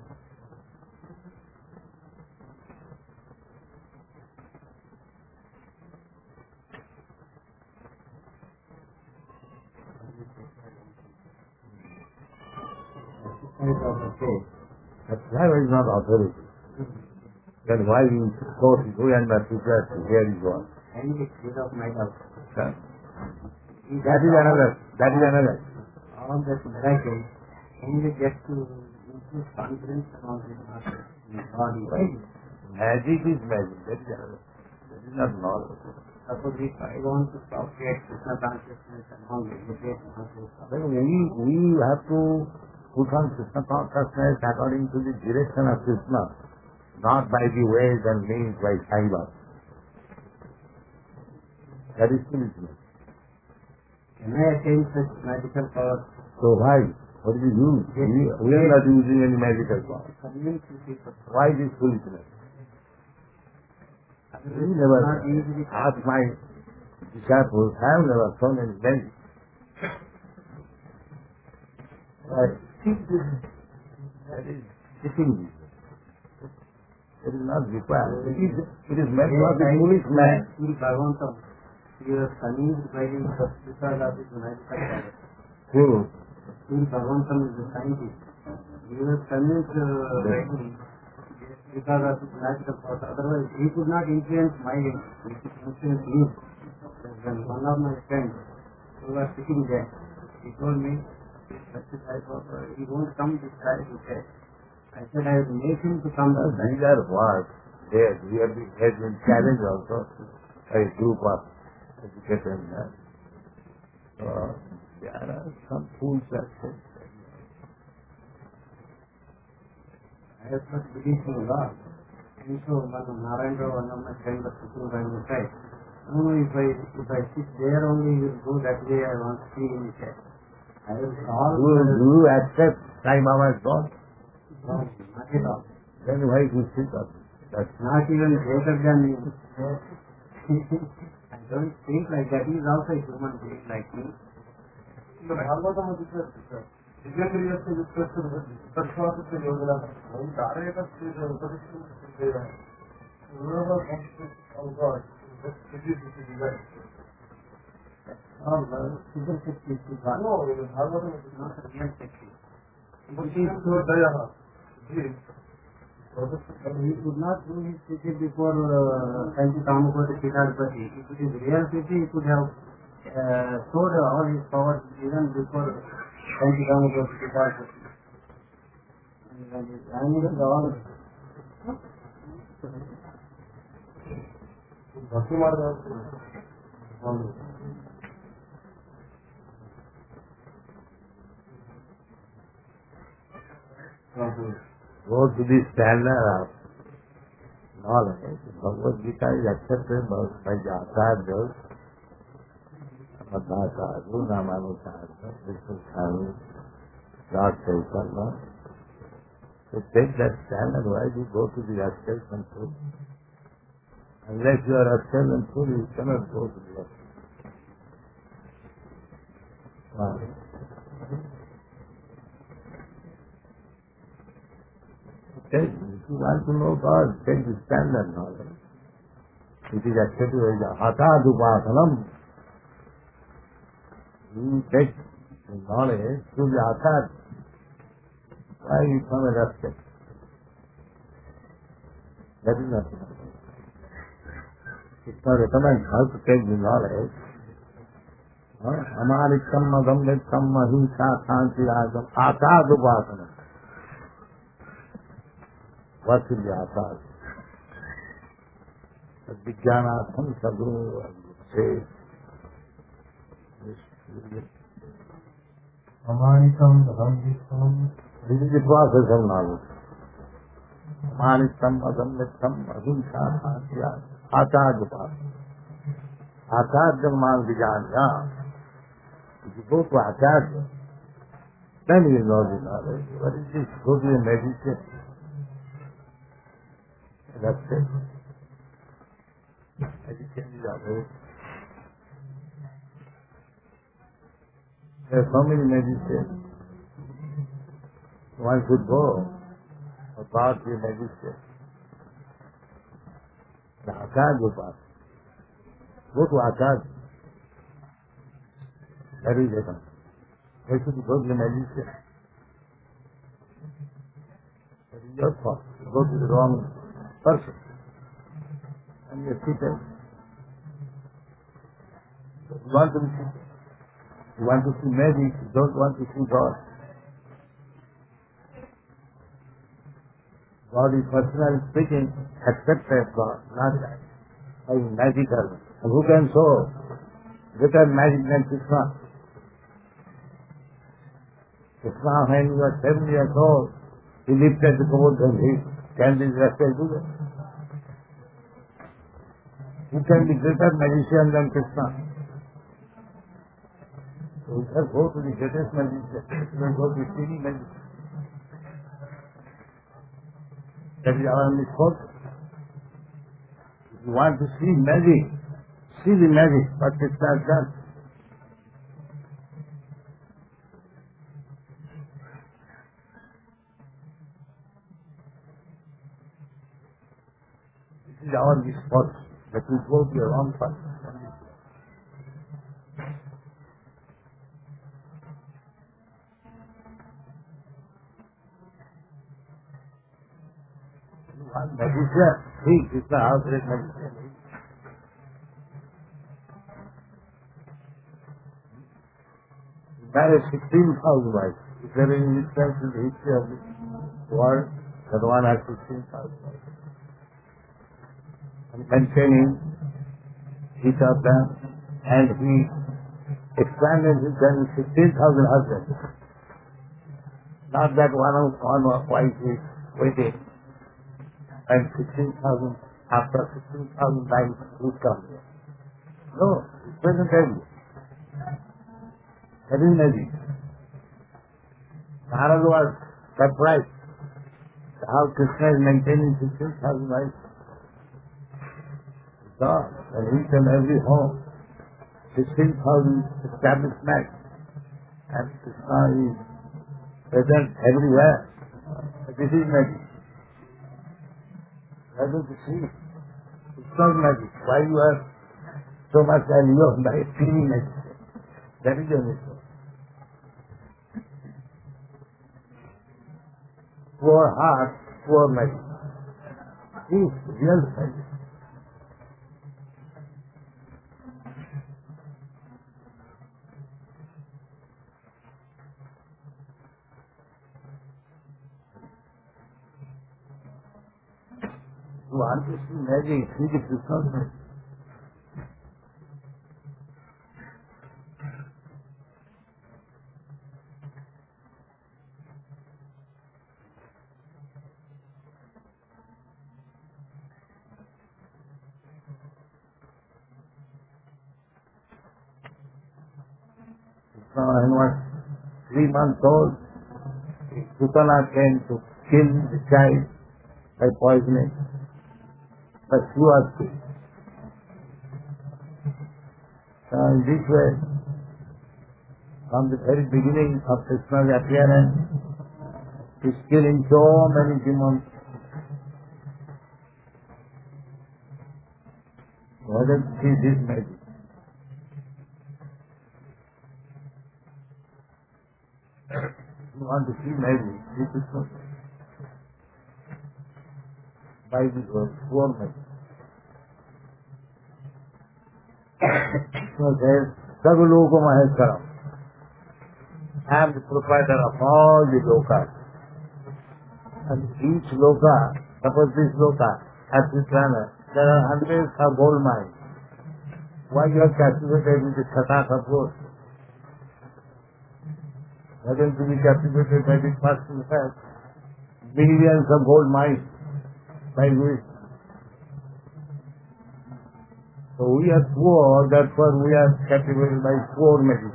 But love is not authority. Then why you go to go and not prepared to hear his word? And it is of my love. That is another. That is another. All that miracle, and you get to increase confidence about his master in his body. Right? Magic is magic. That is another. That is not knowledge. Suppose if I want to propagate Krishna consciousness and all meditate consciousness. Then we have to put on Krishna consciousness according to the direction of Krishna, not by the ways and means by Saiva. That is foolishness. Can I attain such magical power? So why? What do we use? We are not using any magical power. Convince people. Why this foolishness? We never ask my disciples, I have never shown any magic. Right? That is sitting. It is not required. It is meant for the foolish man. You are convinced by him because of his magical power. Who? Bhagavantam is the scientist. You are convinced by him because of his magical power. Otherwise, he could not influence my life. He could influence me. When one of my friends who was sitting there, he told me, such a type of, he won't come this time, he said. I said, I will make him to come this time. These are what? There, we have been challenged also by a group of educated men. There are some fools that say, I have not believed in God. And so, Narayana, one of my friends was sitting by my side. No, if I sit there only, he will go that way, I want to see him, he said. I will solve do you accept Sai Baba as God? No, not at all. Then why you sit up? That's Not even greater than me. I don't think like that. He is also a human being like me. Super Shakti is God. No, it is Bhagavatam. Not a real Shakti. But he is so Dayaha. He could not do his city before Kanchi Kamakoti Pitadpati. If it is real city, he could have showed all his powers even before Kanchi Kamakoti Pitadpati. And his animals all. ಭಕ್ತಿ ಮಾಡಿದ go to the standard of knowledge. Bhagavad Gita is accepted by the Acharyas, Madhacharya, Ramanujacharya, Vishnu Swami, Lord Chaitanya. To take that standard, why do you go to the aspect and truth? Unless you are aspect and truth, you cannot go to the aspect. If you want to know God, take the standard knowledge. It is accepted as Atadupasanam. You take the knowledge to the Atad. Why you come and respect? That is not enough. It's not recommended how to take the knowledge. Amaritam madam nitam ahimsa shanti rajam Atadupasanam. What will be Atad? Vijnanatham sadguru say. Amanitam Dhammitam. This is the process of knowledge. Amanitam adamnitam ahimsa shanti Atadupasanam. Acharya man vijnana. If you go to Acharya, then you know the knowledge. What is this? Go to the meditation. That's it. Meditation is always. There are so many meditations. One should go about the meditation. The Acharya path. Go to Acharya. That is it. Why should you go to the meditation? That is your fault. You go to the wrong person. And you are seated. You want to be seated. You want to see magic, you don't want to see God. God is personally speaking, accepted God, not as magical. And who can show greater magic than Krishna? Krishna, when he was 7 years old, he lifted the Govardhan hill. Can this rascal do that? Who can be greater magician than Krishna? So we shall go to the greatest magician. We will go to see magician. That is our misfortune. If you want to see magic, see the magic, what Krishna has done. This is our misfortune, that we go to the wrong path. One magician, see Krishna, how great magician is. He married 16,000 wives. Is there any instance in the history of this world that one has 16,000 wives? And maintaining each of them, and he expanded his family 16,000 husbands. Not that one wife is waiting, and 16,000, after 16,000 wives would come here. No, it doesn't tell you. That is magic. Narada was surprised how Krishna is maintaining 16,000 wives. God, and each and every home, 16,000 establishment, and Krishna is present everywhere. This is magic. Why don't you see? It's not magic. Why you are so much allured by seeing magic? That is your mistake. Poor heart, poor magic. truth, real friendship. You want to see magic, see the Krishna's magic. Krishna was 3 months old. Putana came to kill the child by poisoning. But she was killed. In this way, from the very beginning of Krishna's appearance, he is killing so many demons. Whether to see this magic. You want to see magic, see Krishna by the poor magic. Krishna says, Sagaloka Maheshwaram. I am the proprietor of all the lokas. And each loka, suppose this loka has this planet, there are hundreds of gold mines. Why you are captivated with the shatak of gold? Why don't you be captivated by this personal fact? Billions of gold mines by which. So we are poor, therefore we are captivated by poor magic.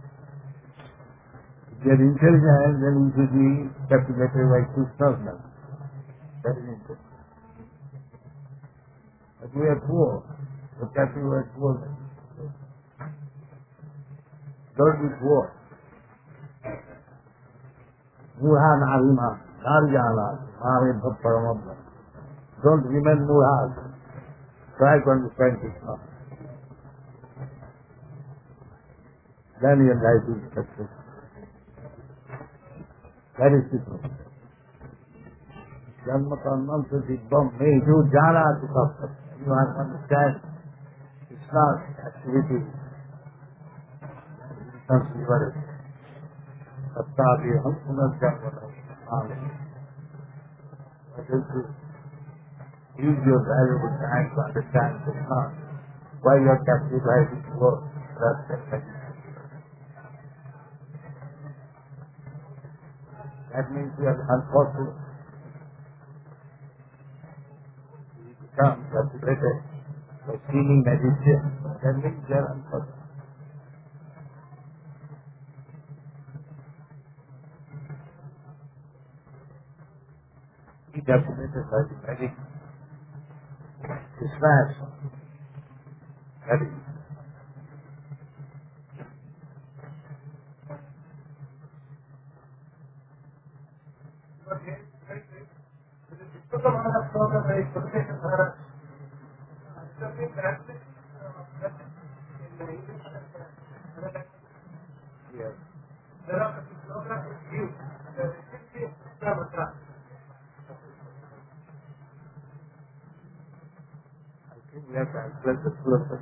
If we are intelligent, then we should be captivated by Krishna's magic. That is interesting. But we are poor, so captivated by poor magic. Don't be poor. Murha Narima, Narjana, Mare Bhapparamabha. Don't remain Murhas. Try to understand Krishna. Then your life will be successful. That is Krishna. Janma Karmam Suddhibham May you jana to suffer. You have to understand Krishna's activity. Krishna's liberty. Sattvavi Ham Punarjanma. What is this? Use your valuable time to understand Krishna. Why you are captive by this world. That means you are unfortunate. You become captivated by seeing magician. That means you are unfortunate. Be captivated by the magic. Smash. That is. Yes. We have to express the full of it.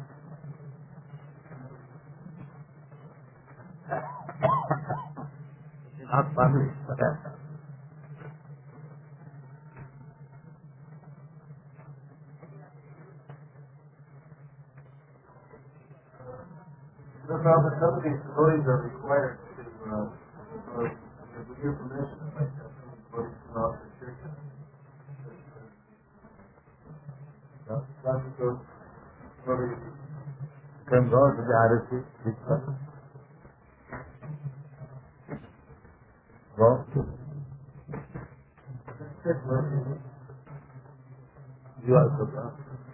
It's not published, but some of these stories are required to with your permission, I might have some stories throughout the church. Classical stories can go to the RSC. Go. You also go.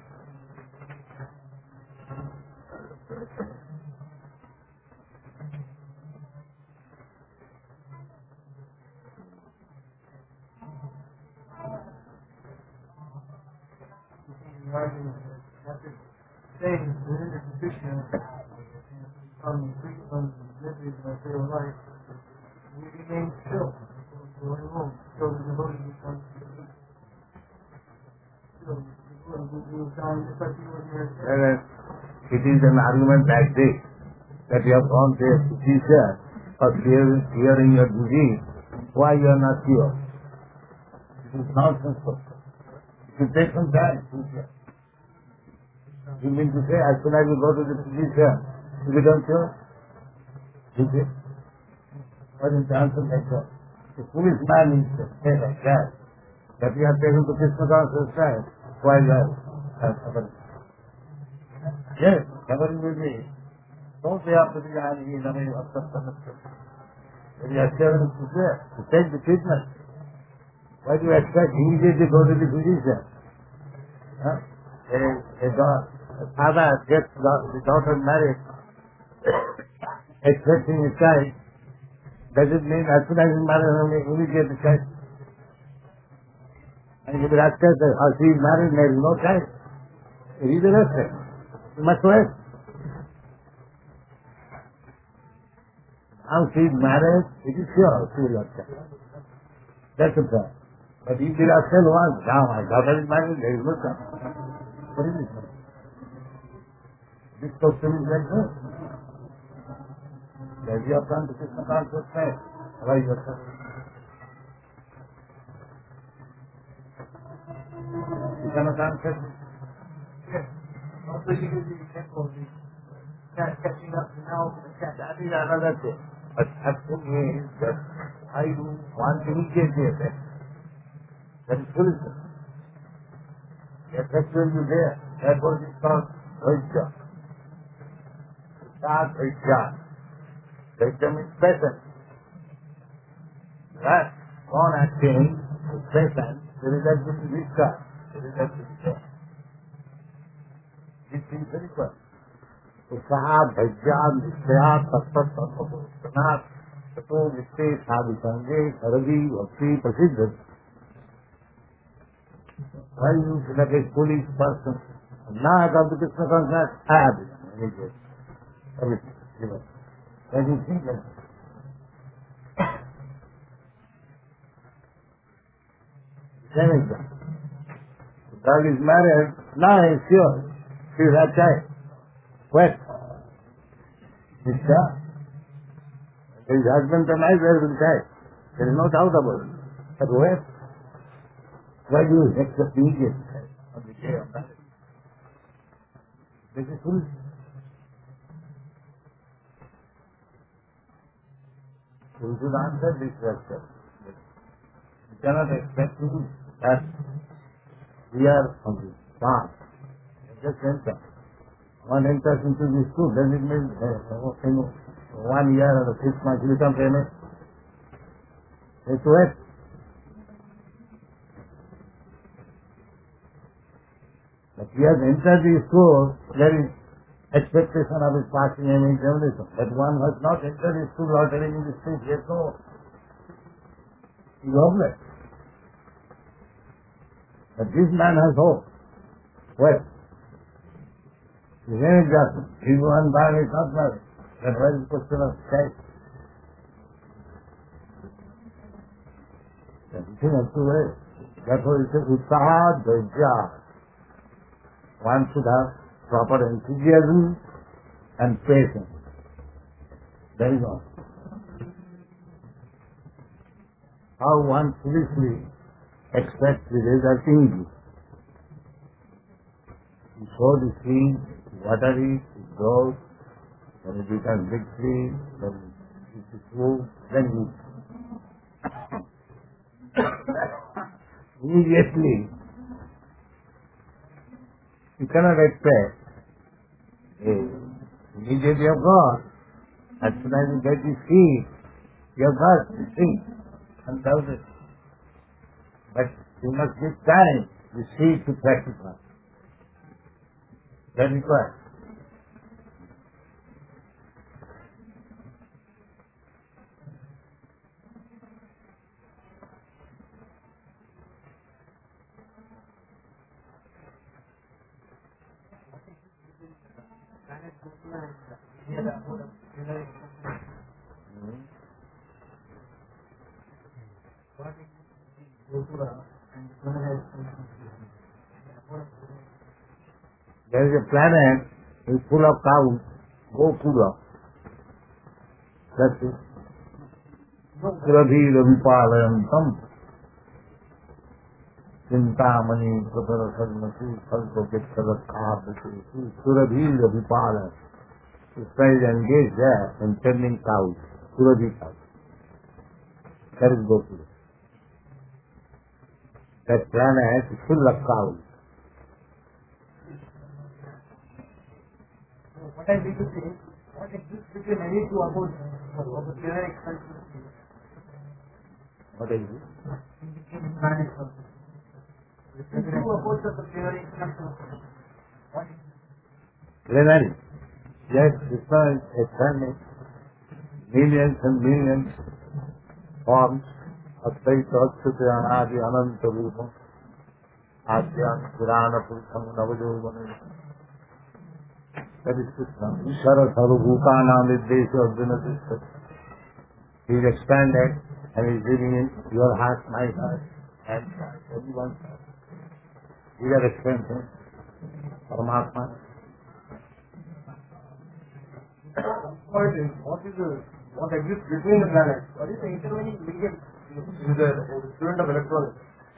Saying within the tradition from frequent living in their life, we remain still, going home, so the devotee becomes still. Whereas it is an argument like this, that you have gone to a physician for curing your disease, why you are not cured? It is nonsense. It will take some time. You mean to say, as soon as you go to the physician, you become cured? Is it? What is the answer like that? The foolish man is say like that you have taken to Krishna consciousness time, while you are suffering. Yes, suffering will be. Don't say after the hand, he is unable to understand. Very assurance is there to take the treatment. Why do you expect immediately go to the physician? Huh? A father gets the daughter married, expecting a child. Does it mean as soon as he marries, immediately child? And if you ask her, she is married, there is no child. He is arrested. You must wait. Now she is married, it is sure she will have child. That's the point. But if the rascal wants, now my daughter is married, there is no child. What is this? This question is like this. As you have done to Krishna consciousness, why you have done? Krishna consciousness? Yes. Also you can be careful of the cat catching up now with the cat. That is another thing. But that thing is that I do want immediately effect. That is foolishness. The effect will be there. That was it called Vaidya. Start Vaidya. Vaidya means patient. Right? On acting with patient, the result will be discharged. The result will be there. This is very good. Usaha, Vaidya, Nishtaya, Tattva, Tattva, Sanat, Tato, Nishte, Sadhu, Sange, Saradi, Bhakti, Prasiddha. Why you like a foolish person? Now I come to Krishna consciousness, I have it. Everything. That is simple. Same example. The dog is married, now he is sure. She will have child. Wait. Nishtaya. His husband and I will child. There is no doubt about it. But wait. Why do you accept immediate on the day of marriage? This is foolish. So we should answer this question. We cannot expect that we are on the path. Just enter. One enters into this school, then it means in 1 year or 6 months you become famous. It's wait. But he has entered the school, there is expectation of his passing any examination. But one has not entered the school loitering in the street, he has no. He is hopeless. But this man has hope. Well, the same example. He one man is not married. That was the question of child. Everything has to wait. Therefore it says, Utsaha Vaidya. One should have proper enthusiasm and patience. That is all. How one foolishly expects the result immediately. You sow the seed, water it, it grows, then it becomes big tree, then it is fruit, then you immediately. You cannot expect immediately of God. As soon as you get the seed, you have got the seed, undoubtedly. But you must give time, the seed to fructify. That is required. There is a planet is full of cows, Gokula. That's it. Surabhi Ravipalantam Chintamani Prabhara Sarmati Salto Ketavakabhati Surabhi Ravipalan. The spirit is engaged there in tending cows, Surabhi cows. That is Gokula. That planet is full of cows. What I need to say is, what exists between any two abodes of the generic consciousness? What is it? In between planets of the two abodes of the generic consciousness. What is it? Plenary. Yes, Krishna is expanding millions and millions forms of Advaita, Achyuta, Anadi, Ananta Rupa, Adhyam, Purana, Purusham, Navajovana. That is Krishna. Ishvara Sarvabhutanam Nirdesha Arjuna Krishna. He is expanded and he is living in your heart, my heart, and everyone's heart. We are experiencing Paramatma. What exists between the planets? What is the intervening medium? Is the student of electronics.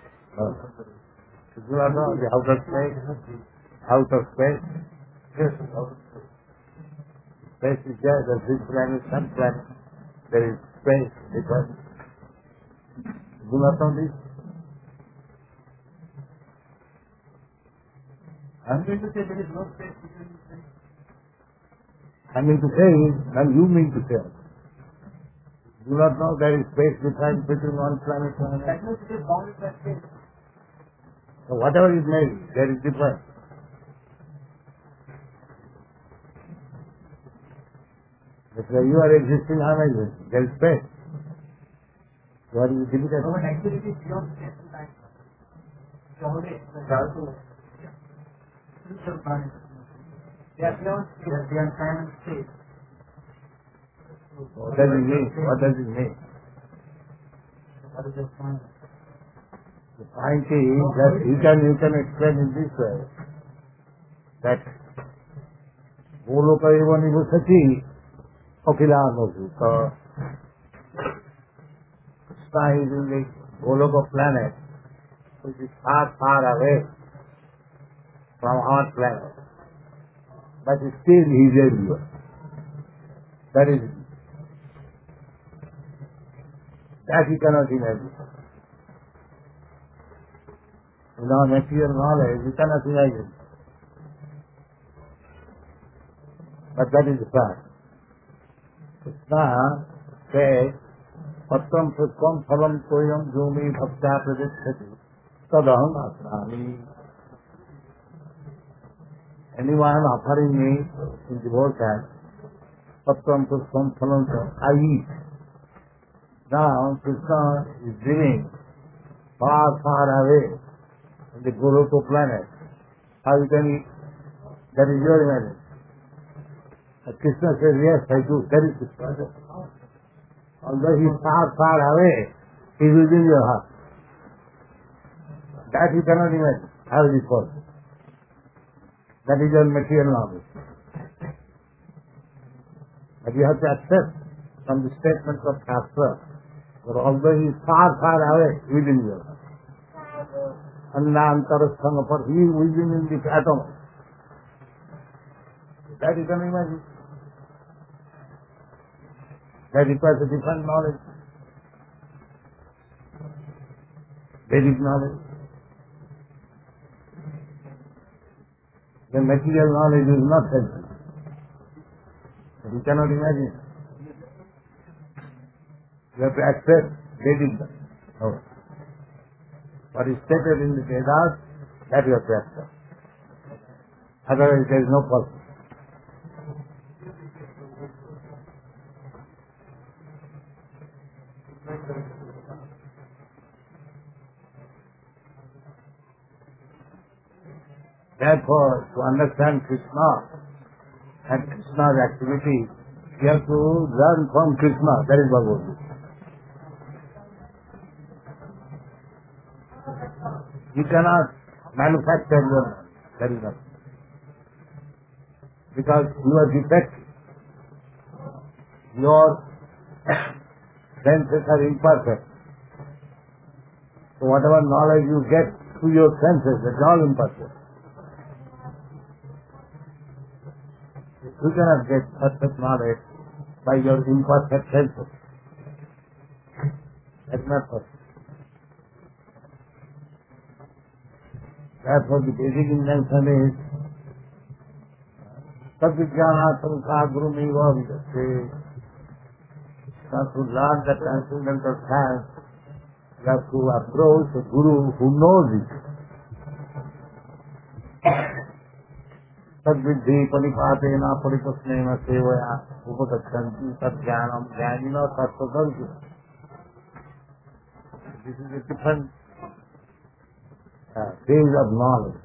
You are not the outer space. Outer space. Yes, outer space. Space is there. There is this planet, some planet. There is space because do not know this. I'm going to say there is no space between these things. I mean to say, and you mean to say. Do not know there is space difference between one planet and That another. means it is bounded by space. So whatever is made, there is difference. That's why you are existing, I am existing. There is space. What is the So difficulty? what actually is beyond space and time. So how they spiritual planets. They are beyond space, they are beyond time and space. What does it mean? What does it mean? What is the point? The point is that you can explain in this way that Goloka eva nivasati Akhilanosu. So Krishna is in the Goloka planet, which is far, far away from our planet. But still he is everywhere. That is it. That you cannot imagine. In our material knowledge, you cannot imagine. But that is the fact. Krishna says, Patram Putkam Phalam Toyam Jumi Bhakta Pradishati Tadaham Asrami. Anyone offering me in devotion, Patram Putkam Phalam Toyam, I eat. Now Krishna is living far, far away in the Goloka planet. How you can eat? That is your imagination. Krishna says, yes, I do. That is Krishna. Although he is far, far away, he is within your heart. That you cannot imagine. How is it possible? That is your material knowledge. But you have to accept from the statements of Shastra that although he is far, far away, within you. Anna Antarasthanga, for he is within in this atom. That you can imagine. That requires a different knowledge. Vedic knowledge. The material knowledge is not helpful. You cannot imagine. You have to accept Vedic knowledge. What is stated in the Vedas, that you have to accept. Otherwise there is no purpose. Therefore, to understand Krishna and Krishna's activity, you have to learn from Krishna. That is Bhagavad Gita. You cannot manufacture your mind. That is not. Because you are defective. Your senses are imperfect. So whatever knowledge you get through your senses, it's all imperfect. You cannot get perfect knowledge by your imperfect senses. That's not possible. Therefore the basic intention is Sadvijnanatam Sadguru Meva Vidase. To learn the transcendental science, you have to approach a guru who knows it. Sadviddhi panipatena paripasnena sevaya upadakshanti sadjnanam jnanina tattvadarshi. This is a different phase of knowledge.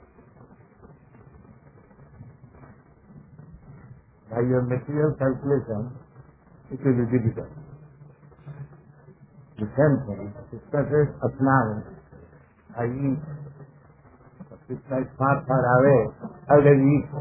By your material calculation, it will be difficult. The same thing, expresses asnana. I eat. But it's like far away. How does he eat?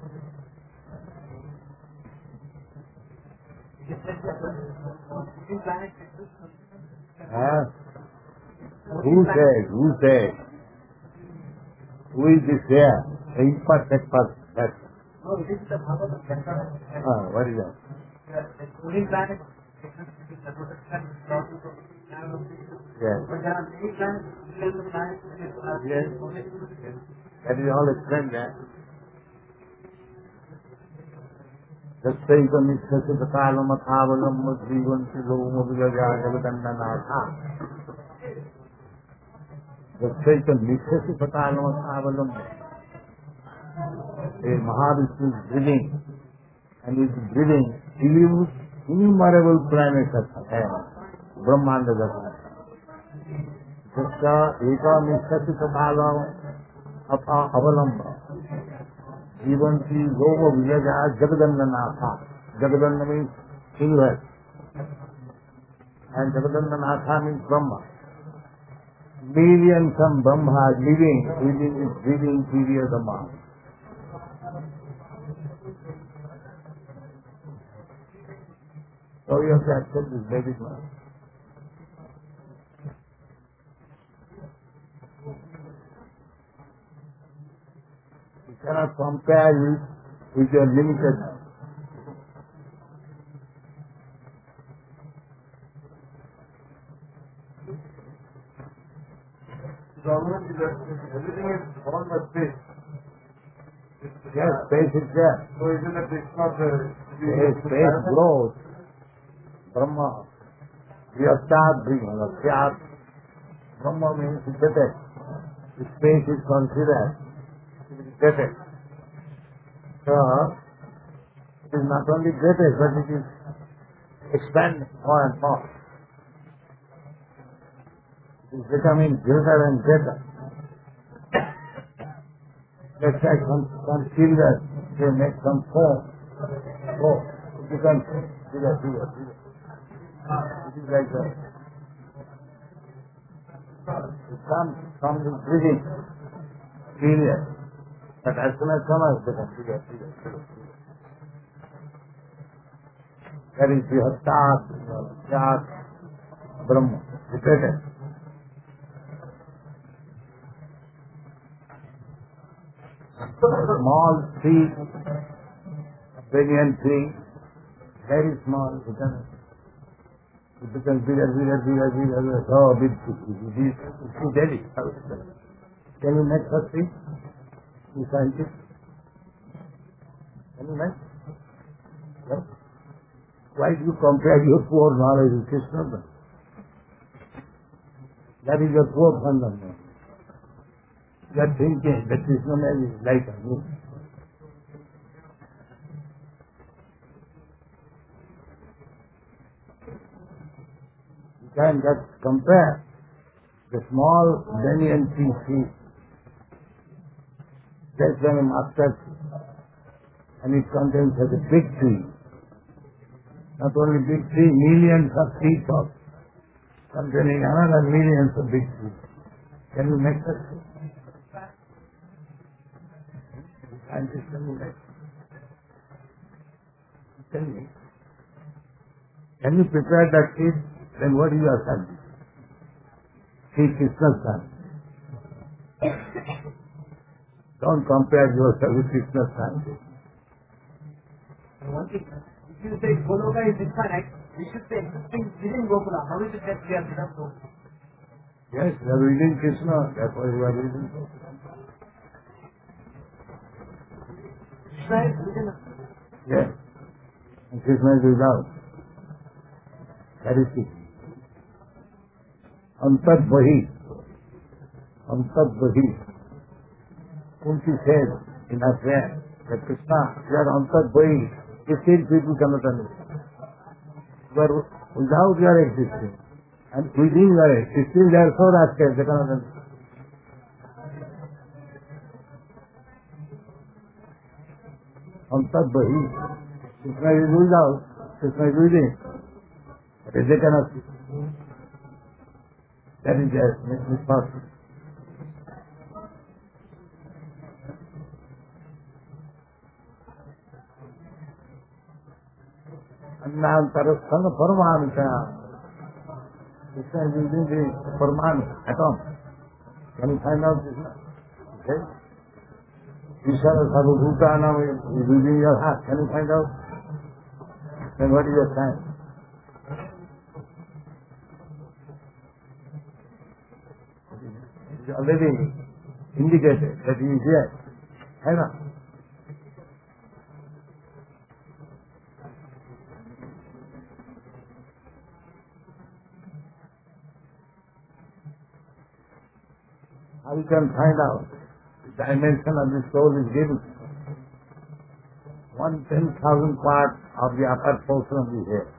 Who said? Who said? Who is this here? The imperfect person. No, it is the Bhagavad Gita. What is that? The cooling planet, the protection, Yes. but there are many planets, Yes. That is all explained there. Dastaika Mishasi Patalam Atavalam Madrivanti Loma Vilaja Jagadandanatha. Dastaika Mishasi Patalam Atavalam. A Mahavishnu is breathing, and his breathing innumerable planets are Brahmanda Gata. Dastaika Eka Mishasi Patalam Avalamba. Jivanti Loma Vilaja Jagadandanatha. Jagadanna means universe. And Jagadandanatha means Brahma. Millions of Brahma are living within this breathing period of mind. So you have to accept this basic knowledge. You cannot compare it with your limited knowledge. Everything is all but space. Yes, space is there. So isn't it not Space grows. Brahma. We have start bringing a start. Brahma means detect. The space is considered detect. So, it is not only detect, but it is expanding more and more. It is becoming greater and greater. Let's say some children, they make some foam. Oh, it becomes bigger. It is like that. It comes from the breathing period. But as soon as summer it becomes bigger. That is your start, Brahma, the greatest. Small tree, banyan tree, very small, it becomes bigger. Oh, big tree. It's too deadly. Can you make such tree? You scientist? Can you make? Yes? Why do you compare your poor knowledge with Krishna? That is your poor fundamental. You are thinking that Krishna is like me. You can just compare the small banyan tree, less than a mustard tree, and it contains a big tree. Not only big tree, millions of tree tops, containing another millions of big trees. Can you make such tree? Scientists tell me that. Tell me. Can you prepare that seed? Then what is your son? He is Krishna's son. Don't compare yourself with Krishna's son. One thing, if you say Goloka is infinite, we should say existing within Gokula. How is it that we are without Gokula? Yes, you are reading Krishna, that's why you are reading. Krishna is within us. Yes. And Krishna is without. That is it. Antad Bahi. Antad Bahi. Kunti said in her prayer that Krishna, you are Antad Bahi. Still people cannot understand. You are without you are existing. And within you are still they are so rascal, they cannot understand. Antad Bahi. Krishna is without, Krishna is within. But they cannot see. That is their misfortune. Annantarasthana Paramanta. Krishna is using the Paramanta atom. Can you find out Krishna? Okay? Ishara Sarvabhutanam is using your heart. Can you find out? Then what is your sign? It is already indicated that he is here. Hai na? How you can find out the dimension of the soul is given. 1/10,000 part of the upper portion of the hair.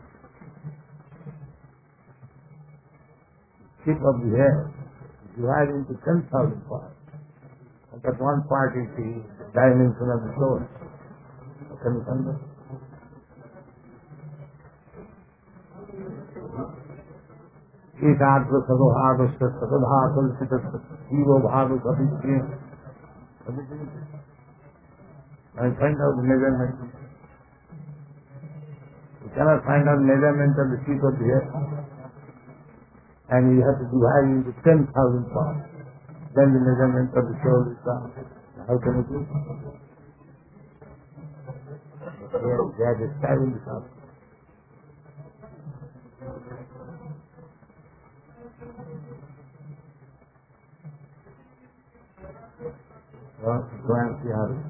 Tip of the hair is divided into 10,000 parts. And that one part is the dimension of the soul. Can you find that? एकाग्र सदभाव सदभाकल्पित जीव भाव भविष्य. I find out measurement. You cannot find out measurement of the tip of the hair. And you have to divide into 10,000 parts. Then the measurement of the soul is done. How can it be? They are describing the soul. Go and see how